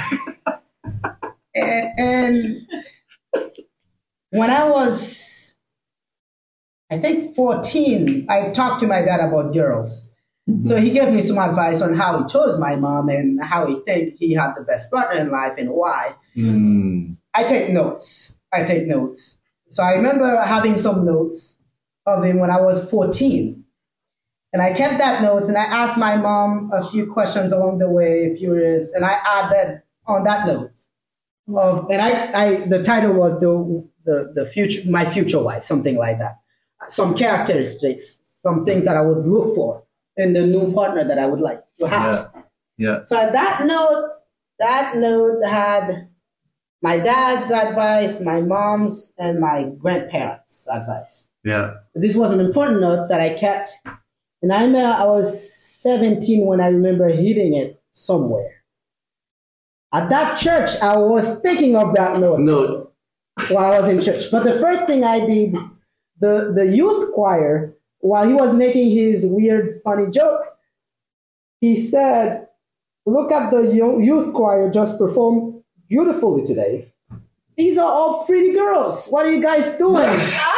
and, and when I was, I think fourteen, I talked to my dad about girls. So he gave me some advice on how he chose my mom and how he think he had the best partner in life and why. mm, I take notes. I take notes. So I remember having some notes of him when I was fourteen. And I kept that notes and I asked my mom a few questions along the way, a few years, and I added on that note of, and I, I the title was the, the, the future, my future wife, something like that. Some characteristics, some things that I would look for in the new partner that I would like to have. yeah. Yeah. So that note, that note had my dad's advice, my mom's, and my grandparents' advice. Yeah. This was an important note that I kept. And I remember I was seventeen when I remember hitting it somewhere. At that church, I was thinking of that note No. while I was in church. But the first thing I did, the, the youth choir, while he was making his weird, funny joke, he said, look at the yo- youth choir just performed beautifully today. These are all pretty girls. What are you guys doing?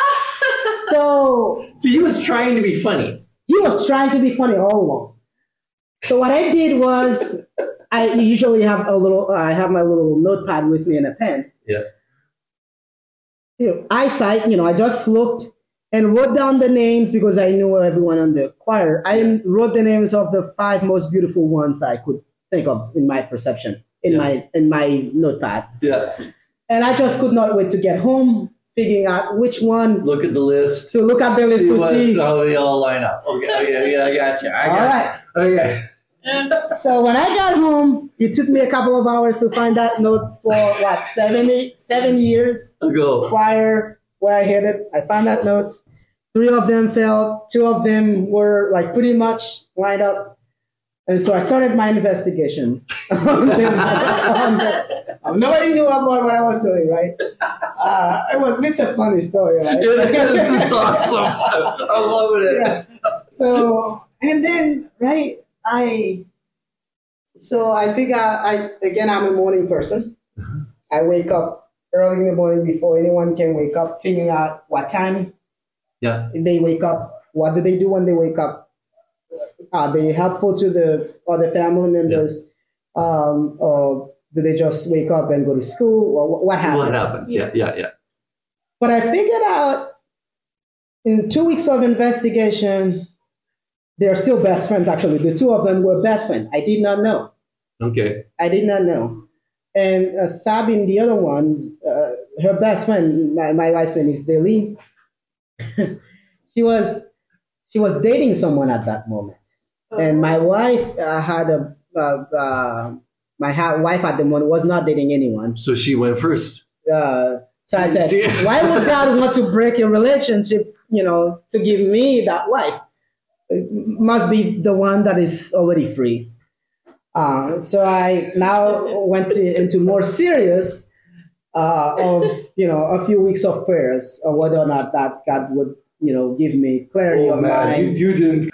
So So he was trying to be funny. he was trying to be funny all along. So what I did was, I usually have a little, I have my little notepad with me and a pen. Yeah. You know, eyesight, you know, I just looked and wrote down the names because I knew everyone on the choir. I wrote the names of the five most beautiful ones I could think of in my perception, in Yeah. my in my notepad. Yeah. And I just could not wait to get home, figuring out which one Look at the list. to look at the list See to what, see. how they all line up. Okay. Okay. Yeah, I got you. I All got right. you. Okay. So when I got home, it took me a couple of hours to find that note for what, seven, eight, seven years I'll go. prior where I hit it. I found that note. Three of them failed. Two of them were like pretty much lined up. And so I started my investigation. Nobody knew about what I was doing, right? Uh, it was, it's a funny story, right? This is awesome. I'm loving it. Yeah. So, and then, right, I, so I figure, I, again, I'm a morning person. I wake up early in the morning before anyone can wake up, figuring out what time Yeah. they wake up, what do they do when they wake up? Are they helpful to the other family members? Um, or do they just wake up and go to school? Or wh- what happens? What happens? Yeah. Yeah. Yeah. But I figured out in two weeks of investigation, they're still best friends, actually. The two of them were best friends. I did not know. Okay. I did not know. And uh, Sabine, the other one, uh, her best friend, my, my wife's name is Deline. she was she was dating someone at that moment, and my wife uh, had a uh, uh, my ha- wife at the moment was not dating anyone. So she went first. Uh, so I said, why would God want to break a relationship? You know, to give me that wife? It must be the one that is already free. Uh, so I now went to, into more serious uh, of, you know, a few weeks of prayers on whether or not that God would, you know, give me clarity Oh of man, mind. you, you didn't.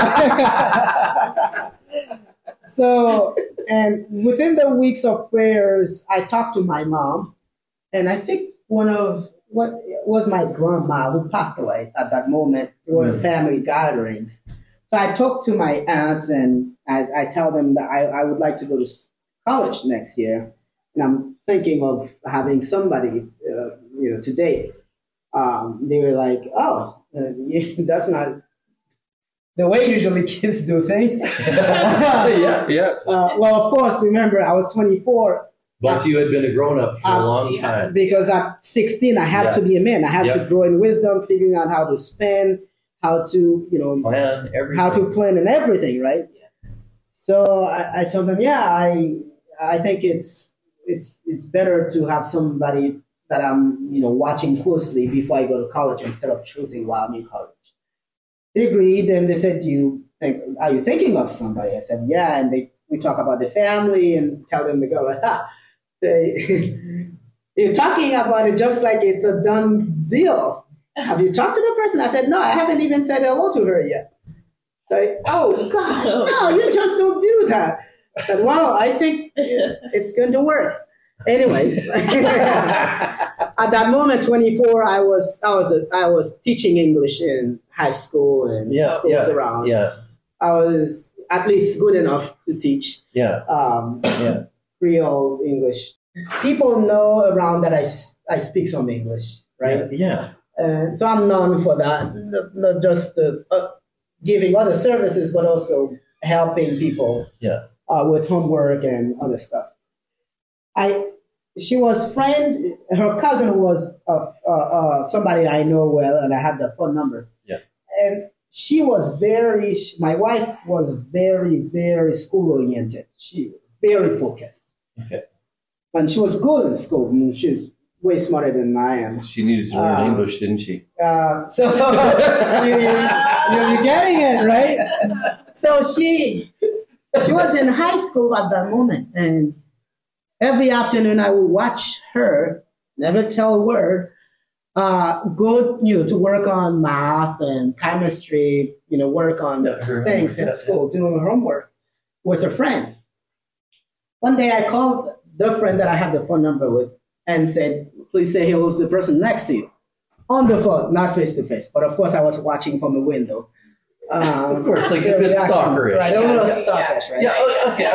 So, and within the weeks of prayers, I talked to my mom, and I think one of what was my grandma who passed away at that moment. There were Mm. family gatherings. So I talked to my aunts, and I, I tell them that I, I would like to go to college next year, and I'm thinking of having somebody, uh, you know, to date. Um, they were like, "Oh, uh, you, that's not the way usually kids do things." yeah, yeah. Uh, well, of course, remember I was twenty-four. But you had been a grown up for a Um, long time. Because at sixteen, I had Yeah. to be a man. I had Yeah. to grow in wisdom, figuring out how to spend, how to, you know, Plan everything. how to plan and everything, right? So I, I told them, yeah, I I think it's it's it's better to have somebody that I'm, you know, watching closely before I go to college instead of choosing while I'm in college. They agreed, and they said, "Do you think? Are you thinking of somebody?" I said, "Yeah." And they we talk about the family and tell them to go like, ah, they, you're talking about it just like it's a done deal. Have you talked to the person? I said, no, I haven't even said hello to her yet. Like, oh gosh, no, you just don't do that. I said, well, I think it's going to work. Anyway, at that moment, twenty-four, I was I was a, I was teaching English in high school and Yeah, schools yeah, around. yeah, I was at least good enough to teach yeah, um, yeah. Creole English. People know around that I, s- I speak some English, right? Yeah. And so I'm known for that, not, not just the, uh, giving other services, but also helping people Yeah. uh, with homework and other stuff. I she was friend. Her cousin was uh, uh, uh, somebody I know well, and I had the phone number. Yeah. And she was very. My wife was very, very school oriented. She very focused. Okay. And she was good in school. I mean, she's way smarter than I am. She needed to learn Uh, English, didn't she? Uh, so you, you, you're getting it, right? So she she was in high school at that moment, and every afternoon I would watch her, never tell a word, uh, go you know to work on math and chemistry, you know, work on Yeah, her things homework, in yeah, school, doing her homework with her friend. One day I called the friend that I had the phone number with and said, please say hello to the person next to you. On the phone, not face to face. But of course, I was watching from the window. Um, Of course, like a their bit reaction, stalkerish. Right, a little Yeah, stalkerish, right? Yeah. oh, Okay.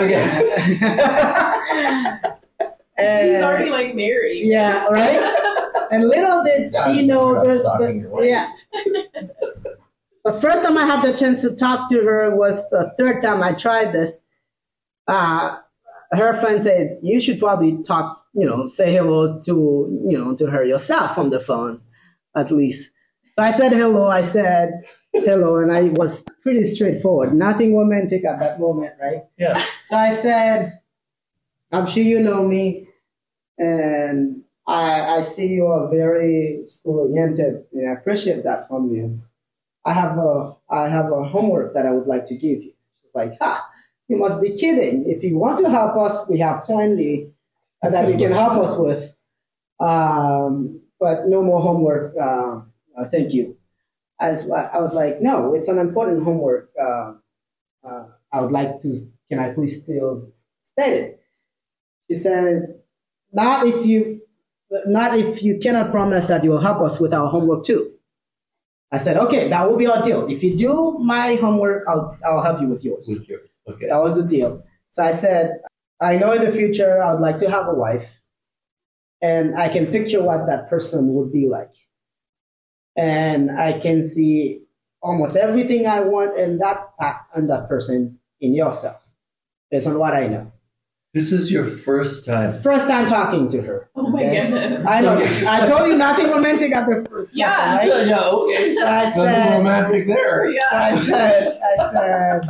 Okay. And- He's already like married. Yeah, right? And little did Gosh, she know you're not that, stalking your wife. yeah. The first time I had the chance to talk to her was the third time I tried this. Uh, her friend said, you should probably talk, you know, say hello to, you know, to her yourself on the phone, at least. So I said hello, I said hello, and I was pretty straightforward. Nothing romantic at that moment, right? Yeah. So I said, I'm sure you know me, and I, I see you are very school-oriented, and I appreciate that from you. I have a I have a homework that I would like to give you. She's like, ha, you must be kidding. If you want to help us, we have plenty that you can help us with. Um, but no more homework. Uh, uh, thank you. I was, I was like, no, it's an important homework. Uh, uh, I would like to, can I please still state it? She said, not if you, not if you cannot promise that you will help us with our homework too. I said, okay, that will be our deal. If you do my homework, I'll, I'll help you with yours. With yours. Okay. That was the deal. So I said, I know in the future I would like to have a wife, and I can picture what that person would be like. And I can see almost everything I want in that in that person in yourself, based on what I know. This is your first time. First time talking to her. Oh my okay? goodness. I know. I told you nothing romantic at the first. Yeah. lesson, right? Yeah, yeah, okay. So I Nothing said, romantic there. Yeah. so I said, I said,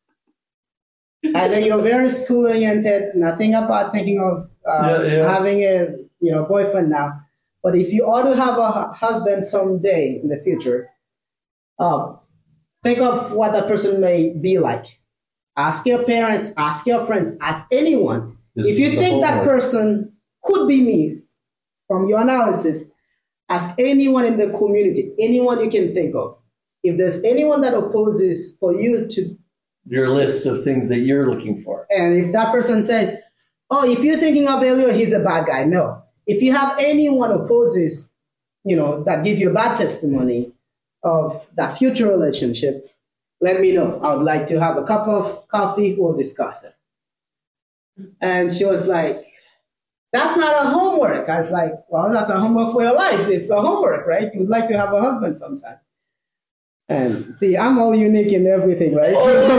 I know you're very school oriented. Nothing about thinking of uh, Yeah, yeah. having a you know boyfriend now. But if you ought to have a hu- husband someday in the future, um, think of what that person may be like. Ask your parents, ask your friends, ask anyone. This if you is the think that homework. person could be me, from your analysis, ask anyone in the community, anyone you can think of. If there's anyone that opposes for you to, Your list of things that you're looking for. and if that person says, oh, if you're thinking of Elio, he's a bad guy. No. If you have anyone opposes, you know, that give you a bad testimony of that future relationship, let me know. I would like to have a cup of coffee. We'll discuss it. And she was like, that's not a homework. I was like, well, that's a homework for your life. It's a homework, right? You'd like to have a husband sometime. And see, I'm all unique in everything, right?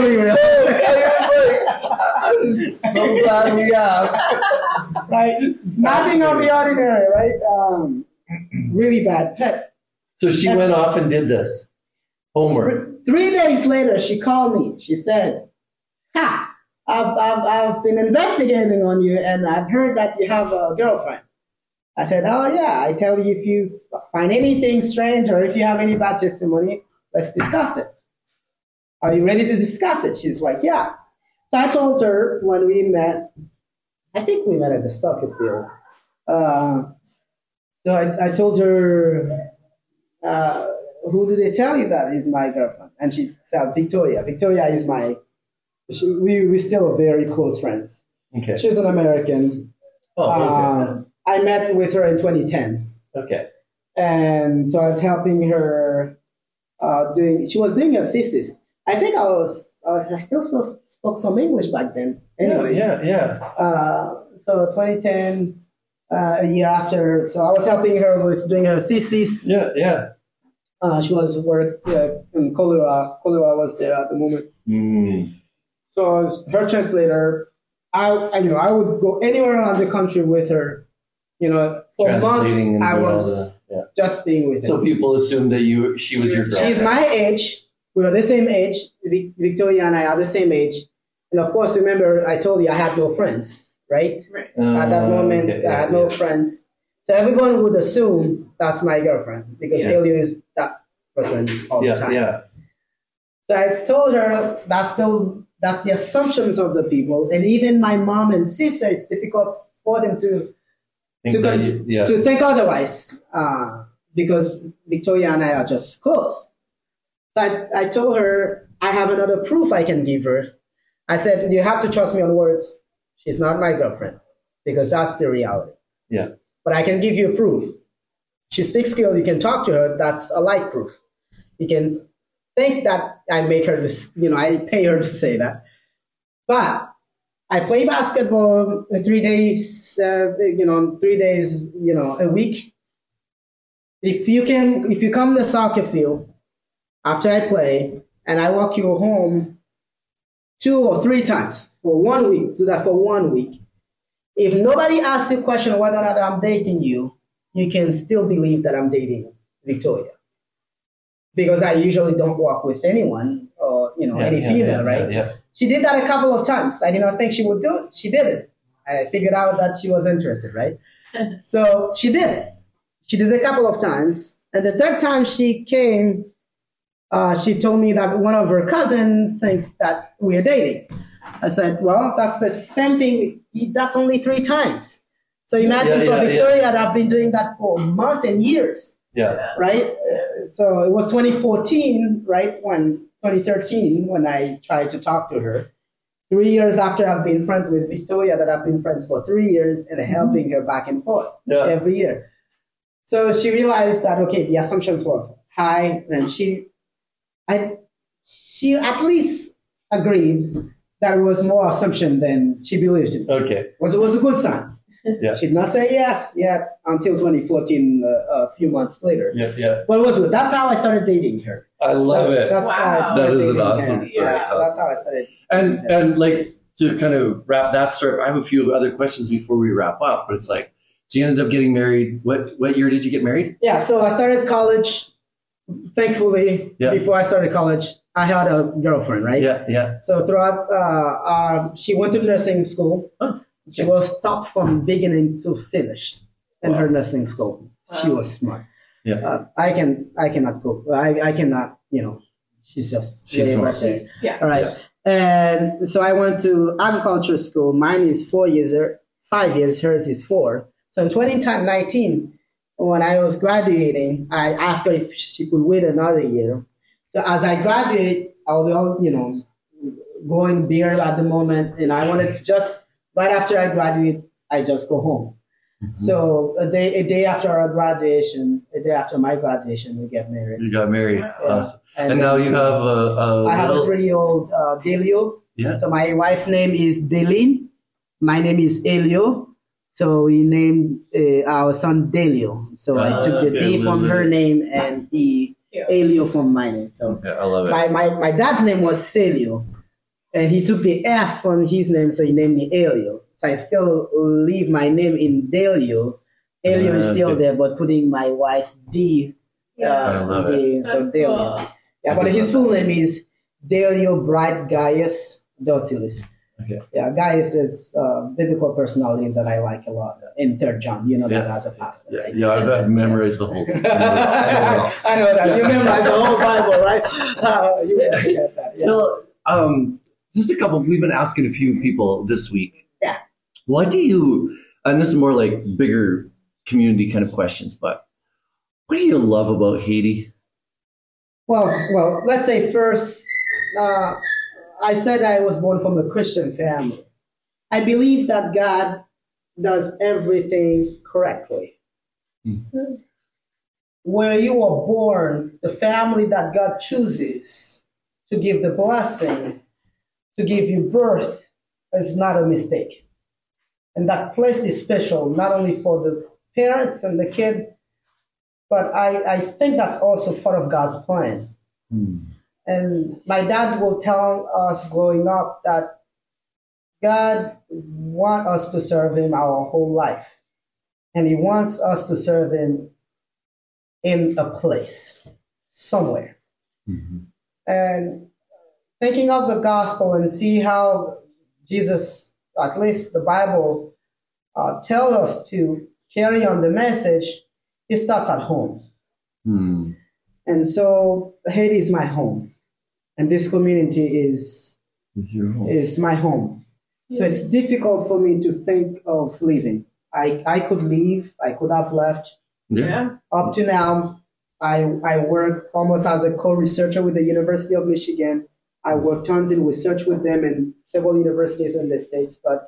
I'm so glad we asked. Right? Nothing of the ordinary, right? Um, really bad. But So she went off and did this homework. three days later, she called me. She said, ha, I've, I've, I've been investigating on you, and I've heard that you have a girlfriend. I said, oh, yeah. I tell you, if you find anything strange or if you have any bad testimony, let's discuss it. Are you ready to discuss it? She's like, yeah. So I told her when we met, I think we met at the soccer field. Uh, so I, I told her, uh, who did they tell you that is my girlfriend? And she said, Victoria. Victoria is my, she, we, we're still very close friends. Okay. She's an American. Oh, okay. Um, I met with her in twenty ten. Okay. And so I was helping her uh, doing, she was doing a thesis. I think I was, uh, I still so, spoke some English back then. Anyway. Yeah, yeah, yeah. Uh, so twenty ten, uh, a year after, so I was helping her with doing her thesis. Yeah, yeah. Uh, she was work uh, in Colorado. Colorado was there at the moment. Mm. So I was her translator. I, I, you know, I would go anywhere around the country with her. You know, for Translating months and I doing all was the- yeah. just being with her. So people assumed that you she was your girlfriend. She's my age. We are the same age. Vic- Victoria and I are the same age. And of course, remember, I told you I had no friends, right? Uh, At that moment, okay, I yeah, had no yeah. friends. So everyone would assume that's my girlfriend because Yeah. Elio is that person all Yeah, the time. yeah. So I told her that's the, that's the assumptions of the people. And even my mom and sister, it's difficult for them to Think to, that con- you- yeah. to think otherwise uh, because Victoria and I are just close. So I, I told her I have another proof I can give her. I said, you have to trust me on words. She's not my girlfriend because that's the reality. Yeah. But I can give you proof. She speaks Creole. You can talk to her. That's a light proof. You can think that I make her, to, you know, I pay her to say that. But I play basketball three days, uh, you know, three days, you know, a week. If you can, if you come to the soccer field after I play and I walk you home two or three times for one week, do that for one week. If nobody asks you a question whether or not I'm dating you, you can still believe that I'm dating Victoria. Because I usually don't walk with anyone or, you know, Yeah, any yeah, female, yeah, right? Yeah, yeah. She did that a couple of times. I did not think she would do it. She did it. I figured out that she was interested, right? So she did it. She did it a couple of times. And the third time she came, uh, she told me that one of her cousins thinks that we are dating. I said, well, that's the same thing. That's only three times. So imagine Yeah, for yeah, Victoria yeah. that I've been doing that for months and years, Yeah. right? Uh, so it was twenty fourteen, right? When twenty thirteen, when I tried to talk to her. Three years after I've been friends with Victoria, that I've been friends for three years and helping her back and forth Yeah. every year. So she realized that, okay, the assumptions was high, and she, I, she at least agreed that it was more assumption than she believed it. Okay. It was, it was a good sign. Yeah. She did not say yes yet until twenty fourteen, uh, a few months later. Yeah, yeah. But it was good. That's how I started dating her. I love that's, it. That's how I Wow. started That is an dating awesome her. story. Yeah, It's so that's awesome. how I started. And and like to kind of wrap that story, I have a few other questions before we wrap up. But it's like, so you ended up getting married. What what year did you get married? Yeah, so I started college. Thankfully, Yeah. before I started college, I had a girlfriend, right? Yeah, yeah. So throughout, uh, uh, she went to nursing school. Oh, She was taught from beginning to finish in Wow. her nursing school. She Wow. was smart. Yeah. Uh, I can, I cannot cook. I, I cannot, you know. She's just She's way smart. right there. Yeah. All right. And so I went to agriculture school. Mine is four years, er, five years. Hers is four. So in twenty nineteen, when I was graduating, I asked her if she could wait another year. So as I graduate, I'll be, all, you know, going beer at the moment, and I wanted to just right after I graduate, I just go home. Mm-hmm. So a day, a day after our graduation, a day after my graduation, we get married. You got married. Yeah. Awesome. And, now you have a, a I have little, a three-year-old uh, Delio. yeah. So my wife's name is Deline. My name is Elio. So we named uh, our son Delio. So I Ah, took the okay, D from little her bit. name and E, Yeah. Elio from my name. So Yeah, I love it. my, my, my dad's name was Celio. And he took the S from his name, so he named me Elio. So I still leave my name in Delio. Elio is Ah, still okay. there, but putting my wife's D. Uh, I love it. D, so That's Delio. cool. Yeah, but his full name is Delio Bright Gaius Dotilis. Okay. Yeah, Gaius is a biblical personality that I like a lot in Third John. You know that Yeah. as a pastor. Yeah, right? yeah, I've, I've memorized the whole thing. I know that. You memorize the whole Bible, right? Uh, you Yeah. get that. Yeah. So, um, just a couple. We've been asking a few people this week. Yeah. What do you? And this is more like bigger community kind of questions. But what do you love about Haiti? Well, well, let's say first, uh, I said I was born from a Christian family. I believe that God does everything correctly. Hmm. Where you were born, the family that God chooses to give the blessing, to give you birth, is not a mistake. And that place is special, not only for the parents and the kid, but I, I think that's also part of God's plan. Hmm. And my dad will tell us growing up that God wants us to serve him our whole life. And he wants us to serve him in a place, somewhere. Mhm. And thinking of the gospel and see how Jesus, at least the Bible, uh, tells us to carry on the message, it starts at home. Hmm. And so Haiti is my home. And this community is, With your home. is my home. So it's difficult for me to think of leaving. I, I could leave, I could have left. Yeah. Yeah. Up to now, I, I work almost as a co-researcher with the University of Michigan. I work tons in research with them in several universities in the States, but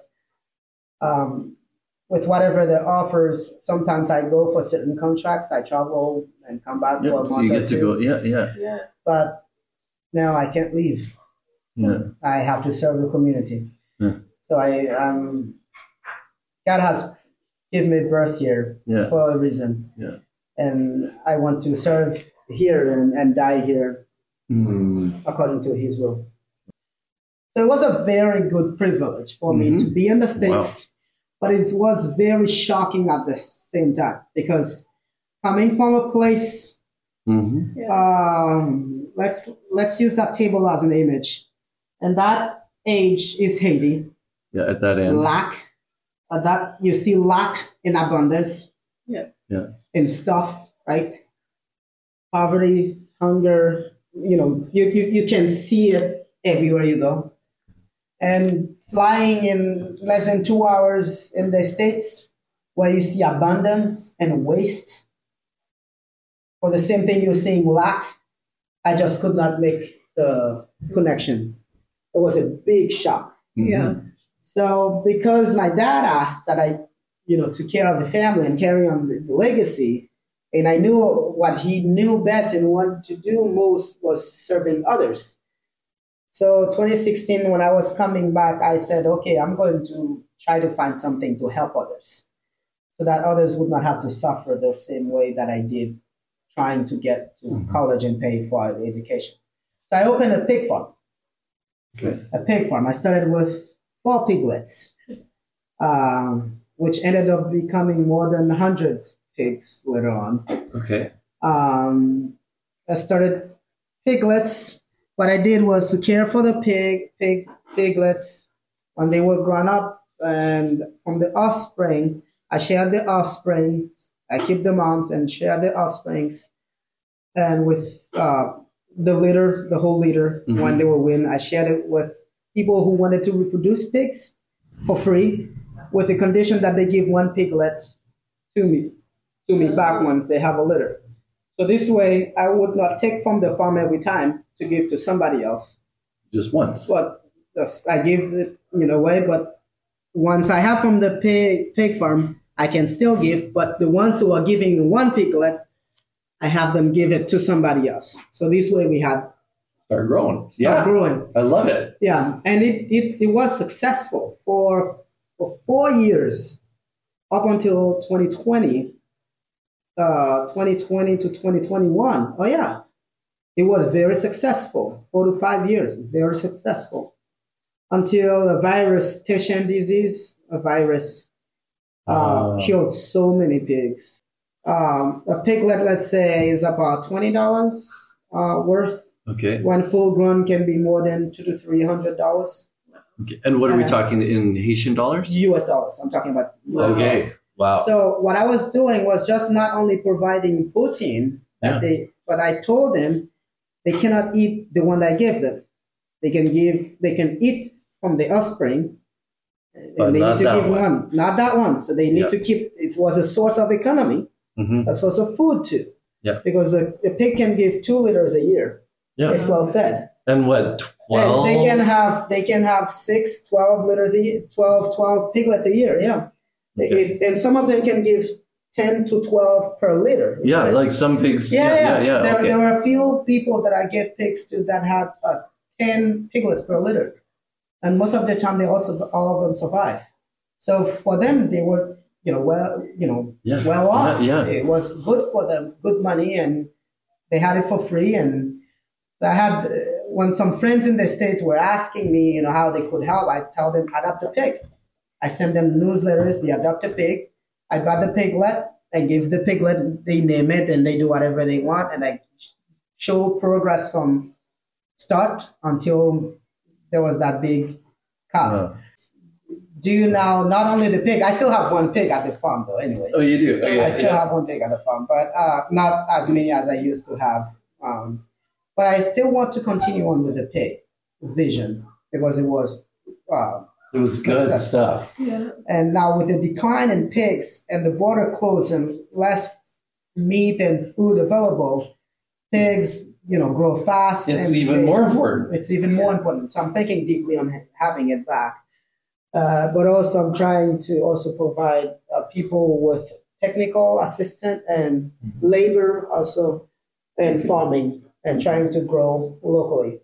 um, with whatever the offers, sometimes I go for certain contracts. I travel and come back Yeah, for a so month you or get two. to go. Yeah, yeah, Yeah. But now I can't leave. yeah. I have to serve the community. Yeah. So I, um, God has given me birth here Yeah. for a reason. Yeah. And I want to serve here and, and die here Hmm. according to his will. So it was a very good privilege for me Mhm. to be in the States, but it was very shocking at the same time because coming from a place, Hmm. um, let's let's use that table as an image, and that age is Haiti. Yeah, at that end. Lack, uh, that you see lack in abundance. Yeah. Yeah. In stuff, right? Poverty, hunger, you know, you, you, you can see it everywhere you go. And flying in less than two hours in the States, where you see abundance and waste, for the same thing you're seeing lack, I just could not make the connection. It was a big shock. Mhm. Yeah. So because my dad asked that I, you know, took care of the family and carry on the legacy, and I knew what he knew best and wanted to do most was serving others. So twenty sixteen, when I was coming back, I said, okay, I'm going to try to find something to help others so that others would not have to suffer the same way that I did trying to get to Mhm. college and pay for education. So I opened a pig farm. Okay. A pig farm. I started with four piglets, um, which ended up becoming more than hundreds pigs later on. Okay. Um, I started piglets. What I did was to care for the pig, pig piglets when they were grown up, and from the offspring, I shared the offspring. I keep the moms and share the offsprings, and with uh, the litter, the whole litter, Mhm. when they were weaned, I shared it with people who wanted to reproduce pigs for free, with the condition that they give one piglet to me, to me back once they have a litter. So this way, I would not take from the farm every time to give to somebody else. Just once. But just, I give it, you know, away. But once I have from the pig, pig farm, I can still give. But the ones who are giving one piglet, I have them give it to somebody else. So this way, we have Start growing. start Yeah. growing. I love it. Yeah, and it, it, it was successful for for four years up until twenty twenty. Uh, twenty twenty to twenty twenty-one. Oh yeah, it was very successful. Four to five years, very successful, until a virus, Tishan disease, a virus, uh, Ah. killed so many pigs. Um, a piglet, let's say, is about twenty dollars uh, worth. Okay. When full grown, can be more than two to three hundred dollars. Okay. And what are we Uh, talking in Haitian dollars? U S dollars. I'm talking about U S Okay. dollars. Wow. So what I was doing was just not only providing protein, that Yeah. they, but I told them they cannot eat the one I gave them. They can give, they can eat from the offspring. And But they not need to that give one. one. not that one. So they need Yeah. to keep. It was a source of economy, hmm a source of food too. Yeah. Because a, a pig can give two liters a year Yeah. if well fed. And what? Twelve. And they can have they can have six, twelve litters a year, twelve, twelve piglets a year. Yeah. Okay. If, and some of them can give ten to twelve per litter. Yeah, It's- like some pigs. yeah, Yeah, yeah. yeah, There, okay. there were a few people that I gave pigs to that had uh, ten piglets per litter, and most of the time they also all of them survive. So for them, they were you know well you know Yeah, well off. yeah, yeah. It was good for them, good money, and they had it for free. And I had uh, when some friends in the States were asking me, you know, how they could help, I tell them adopt a pig. I send them newsletters. They adopt a pig. I got the piglet. I give the piglet. They name it and they do whatever they want. And I show progress from start until there was that big cow. Uh, Do you now not only the pig? I still have one pig at the farm though. Anyway, oh, you do. Okay, I still yeah. have one pig at the farm, but uh, not as many as I used to have. Um, but I still want to continue on with the pig vision because it was. Uh, It was good Success. stuff. Yeah. And now with the decline in pigs and the border closed and less meat and food available, pigs, you know, grow fast. It's and even they- more important. It's even more important. So I'm thinking deeply on ha- having it back. Uh, but also I'm trying to also provide uh, people with technical assistance and labor also in farming and trying to grow locally.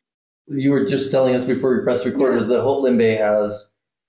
You were just telling us before we press record is that Hotlin has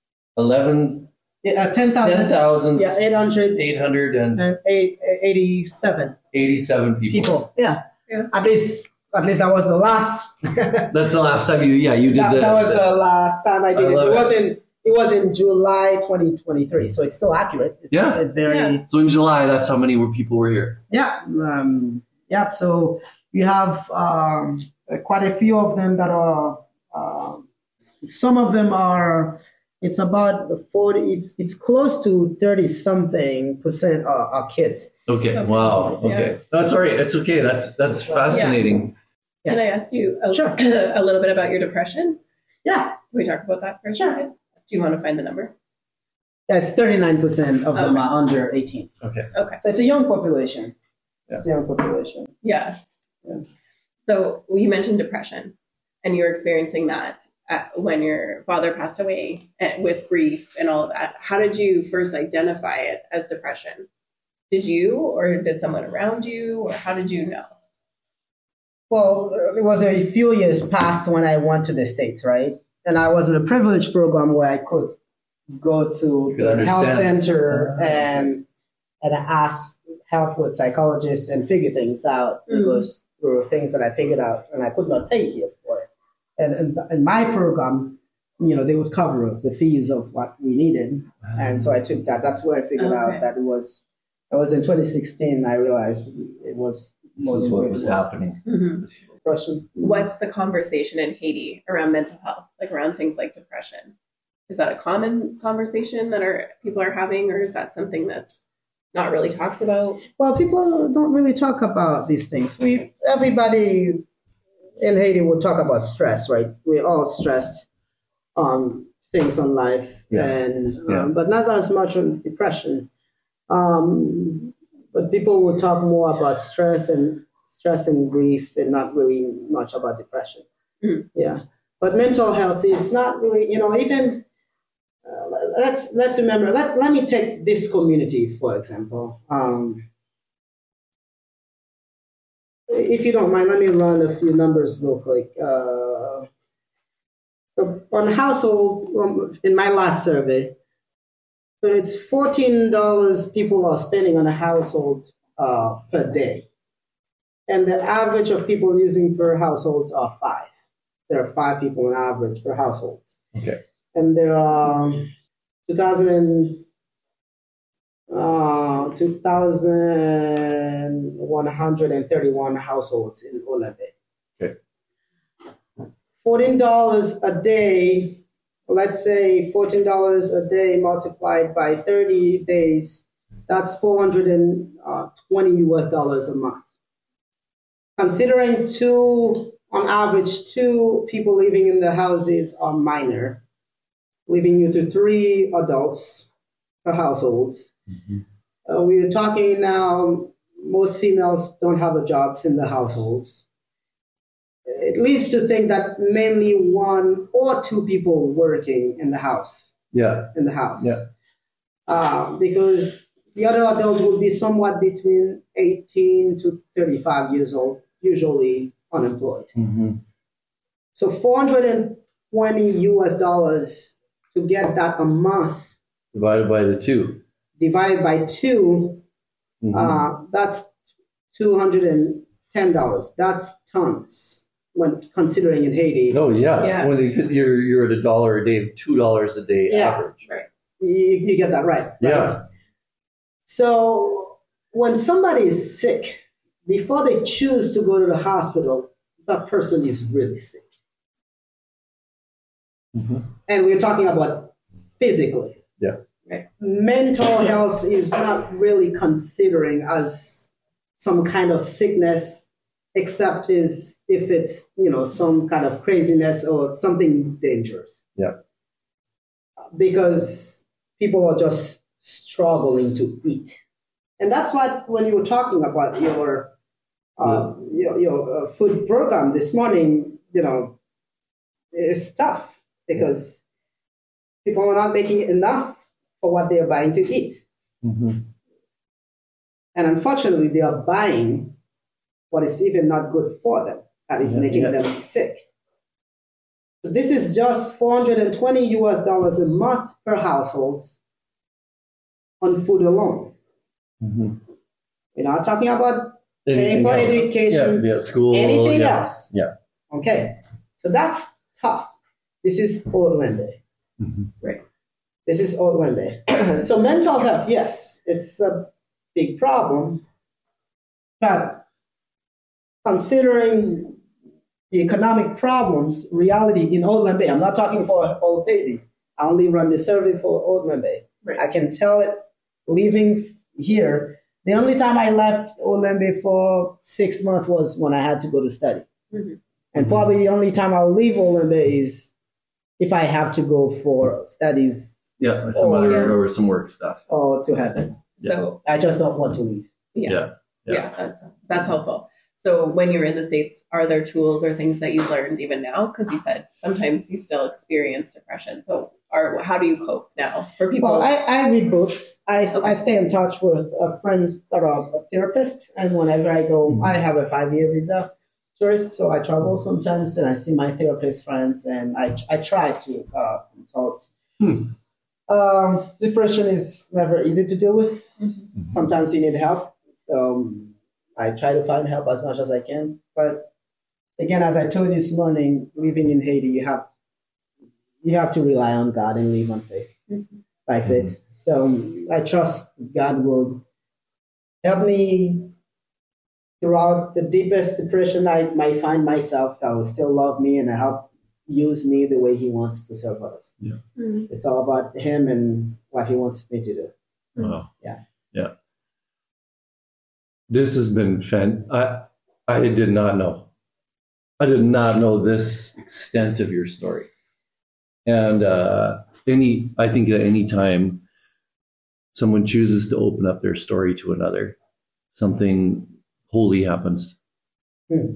eleven, Yeah, uh, ten thousand ten thousand, yeah, eight hundred eight hundred and eight, eighty-seven eighty-seven people. people. Yeah. Yeah. At least, at least that was the last. that, That's the last time you, yeah, you did the, that was the last time I did I it. love It it. was in it was in July twenty twenty-three, so it's still accurate. It's, Yeah. it's very Yeah. So in July, that's how many were people were here. yeah, um, yeah. So you have um, quite a few of them that are. Um, some of them are. It's about forty. It's it's close to thirty something percent are, are kids. Okay. Okay. Wow. Yeah. Okay. No, it's all right. It's okay. That's that's fascinating. Can I ask you a, Sure. a little bit about your depression? Yeah, Can we talk about that for a Sure. second? Do you want to find the number? that's thirty-nine percent of them Okay. are under eighteen. Okay. Okay. So it's a young population. It's a young population. Yeah. Yeah. So you mentioned depression, and you were experiencing that uh, when your father passed away and with grief and all of that. How did you first identify it as depression? Did you, or did someone around you, or how did you know? Well, it was a few years past when I went to the States, right? And I was in a privilege program where I could go to You could the health understand. center and and ask help with psychologists and figure things out Mm. because there were things that I figured out and I could not pay here for it. And in, in my program, you know, they would cover the fees of what we needed. And so I took that. That's where I figured Okay. out that it was, it was in twenty sixteen, I realized it was more This is than what it was happening. Mhm. This- depression. What's the conversation in Haiti around mental health, like around things like depression? Is that a common conversation that are people are having, or is that something that's not really talked about? Well, people don't really talk about these things. We everybody in Haiti will talk about stress, right? We're all stressed um, things on life, Yeah. and um, Yeah. but not as much on depression. Um, but people will talk more about stress and stress and grief, and not really much about depression. Mhm. Yeah, but mental health is not really, you know, even. Uh, let's let's remember. Let let me take this community for example. Um, if you don't mind, let me run a few numbers real quick. Uh, so on household, um, in my last survey, so it's fourteen dollars people are spending on a household uh, per day, and the average of people using per households are five. There are five people on average per household. Okay. And there are two thousand, uh, two thousand one hundred thirty-one households in Olembe. Okay. fourteen dollars a day, let's say fourteen dollars a day multiplied by thirty days, that's four hundred twenty U S dollars a month. Considering two, on average, two people living in the houses are minor, leaving you to three adults per households. Mm-hmm. Uh, we're talking now, most females don't have a jobs in the households. It leads to think that mainly one or two people working in the house, Yeah. in the house. Yeah. Uh, because the other adult would be somewhat between eighteen to thirty-five years old, usually unemployed. Mm-hmm. So four hundred twenty U S dollars to get that a month Divided by the two. divided by two, Mhm. uh, that's two hundred ten dollars. That's tons when considering in Haiti. Oh yeah. Yeah. When you, you're you're at a dollar a day, two dollars a day Yeah. average. Right. You, you get that right. right? Yeah. So when somebody is sick, before they choose to go to the hospital, that person is really sick. Mm-hmm. And we're talking about physically. Yeah. Right. Mental health is not really considering as some kind of sickness, except is if it's, you know, some kind of craziness or something dangerous. Yeah. Because people are just struggling to eat. And that's what, when you were talking about your uh, your, your uh, food program this morning, you know, it's tough because people are not making enough for what they are buying to eat. Mm-hmm. And unfortunately, they are buying what is even not good for them, that is Yeah, making yeah. them sick. So this is just four hundred twenty U S dollars a month per household on food alone. Mm-hmm. We're not talking about Anything paying for else? education, Yeah, yeah, school. anything yeah. else. Yeah. Okay, so that's tough. This is Olembe. Mm-hmm. This is Olembe. So mental health, yes, it's a big problem, but considering the economic problems, reality in Olembe, I'm not talking for all Haiti. I only run the survey for Olembe. Right. I can tell it living here. The only time I left Olembe for six months was when I had to go to study. Mhm. And probably the only time I'll leave Olembe is if I have to go for studies Yeah, some Oh, other yeah. or some work stuff. or to heaven. So I just don't want to leave. yeah. Yeah. Yeah, Yeah. that's that's helpful. So when you're in the States, are there tools or things that you've learned even now? Because you said sometimes you still experience depression. So are how do you cope now for people? Well, I, I read books. I, Okay. I stay in touch with uh, friends that are therapists. And whenever I go, Mhm. I have a five-year visa tourist, so I travel sometimes and I see my therapist friends and I, I try to uh, consult. Hmm. Um, depression is never easy to deal with. Mhm. Sometimes you need help. So um, I try to find help as much as I can. But again, as I told you this morning, living in Haiti, you have you have to rely on God and live on faith, mm-hmm. by faith. Mm-hmm. So I trust God will help me throughout the deepest depression I might find myself. God will still love me and help use me the way He wants to serve us. Yeah. Mm-hmm. It's all about Him and what He wants me to do. Wow. Yeah. Yeah. This has been fun. I I did not know. I did not know this extent of your story. And uh, any, I think that any time someone chooses to open up their story to another, something holy happens. Hmm.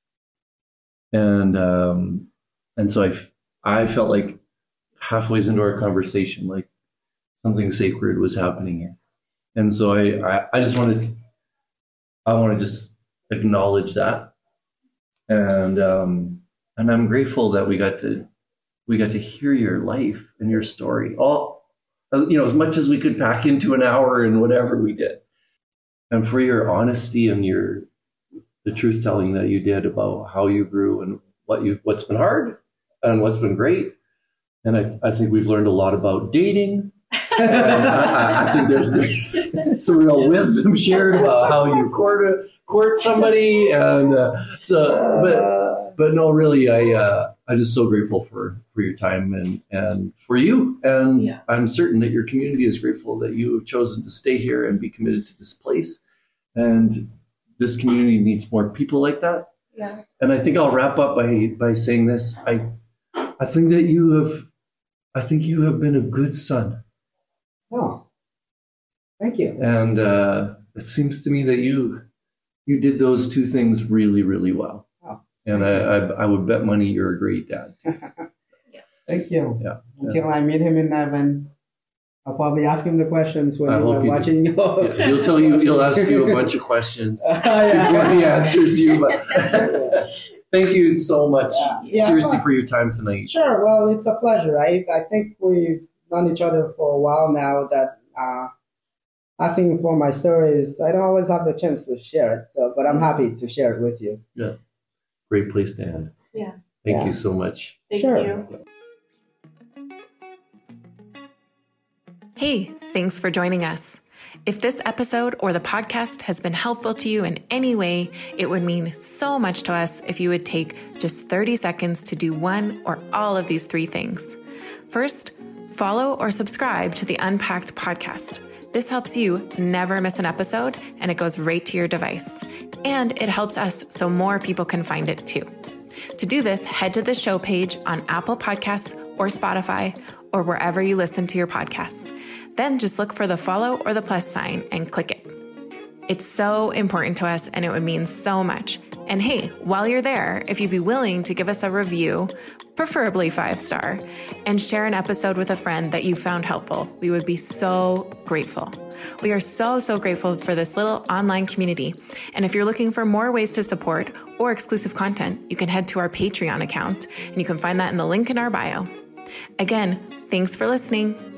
And um, and so I I felt like halfway into our conversation, like something sacred was happening here. And so I, I, I just wanted, I want to just acknowledge that. And, um, and I'm grateful that we got to, we got to hear your life and your story, all, you know, as much as we could pack into an hour and whatever we did. And for your honesty and your, the truth telling that you did about how you grew and what you, what's been hard and what's been great. And I, I think we've learned a lot about dating. And I, I think there's been some real wisdom shared about how you court a, court somebody, and uh, so. But but no, really, I uh, I'm just so grateful for, for your time and and for you, and yeah. I'm certain that your community is grateful that you have chosen to stay here and be committed to this place, and this community needs more people like that. Yeah. And I think I'll wrap up by by saying this. I I think that you have I think you have been a good son. Oh, thank you. And uh, it seems to me that you you did those two things really, really well. Oh, and I, I I would bet money you're a great dad. Thank you. Yeah. Until yeah. I meet him in heaven, I'll probably ask him the questions when I you're hope you watching. you yeah, he'll tell you. He'll ask you a bunch of questions yeah. before he answers you. But thank you so much, yeah. Yeah, seriously, for your time tonight. Sure. Well, it's a pleasure. I I think we've known each other for a while now. That uh, asking for my stories, I don't always have the chance to share it. So, but I'm happy to share it with you. Yeah. Great place to end. Yeah. Thank yeah. you so much. Thank sure. you. Hey, thanks for joining us. If this episode or the podcast has been helpful to you in any way, it would mean so much to us if you would take just thirty seconds to do one or all of these three things. First, follow or subscribe to the Unpacked podcast. This helps you never miss an episode, and it goes right to your device. And it helps us so more people can find it too. To do this, head to the show page on Apple Podcasts or Spotify or wherever you listen to your podcasts. Then just look for the follow or the plus sign and click it. It's so important to us, and it would mean so much. And hey, while you're there, if you'd be willing to give us a review, preferably five star, and share an episode with a friend that you found helpful, we would be so grateful. We are so, so grateful for this little online community. And if you're looking for more ways to support or exclusive content, you can head to our Patreon account, and you can find that in the link in our bio. Again, thanks for listening.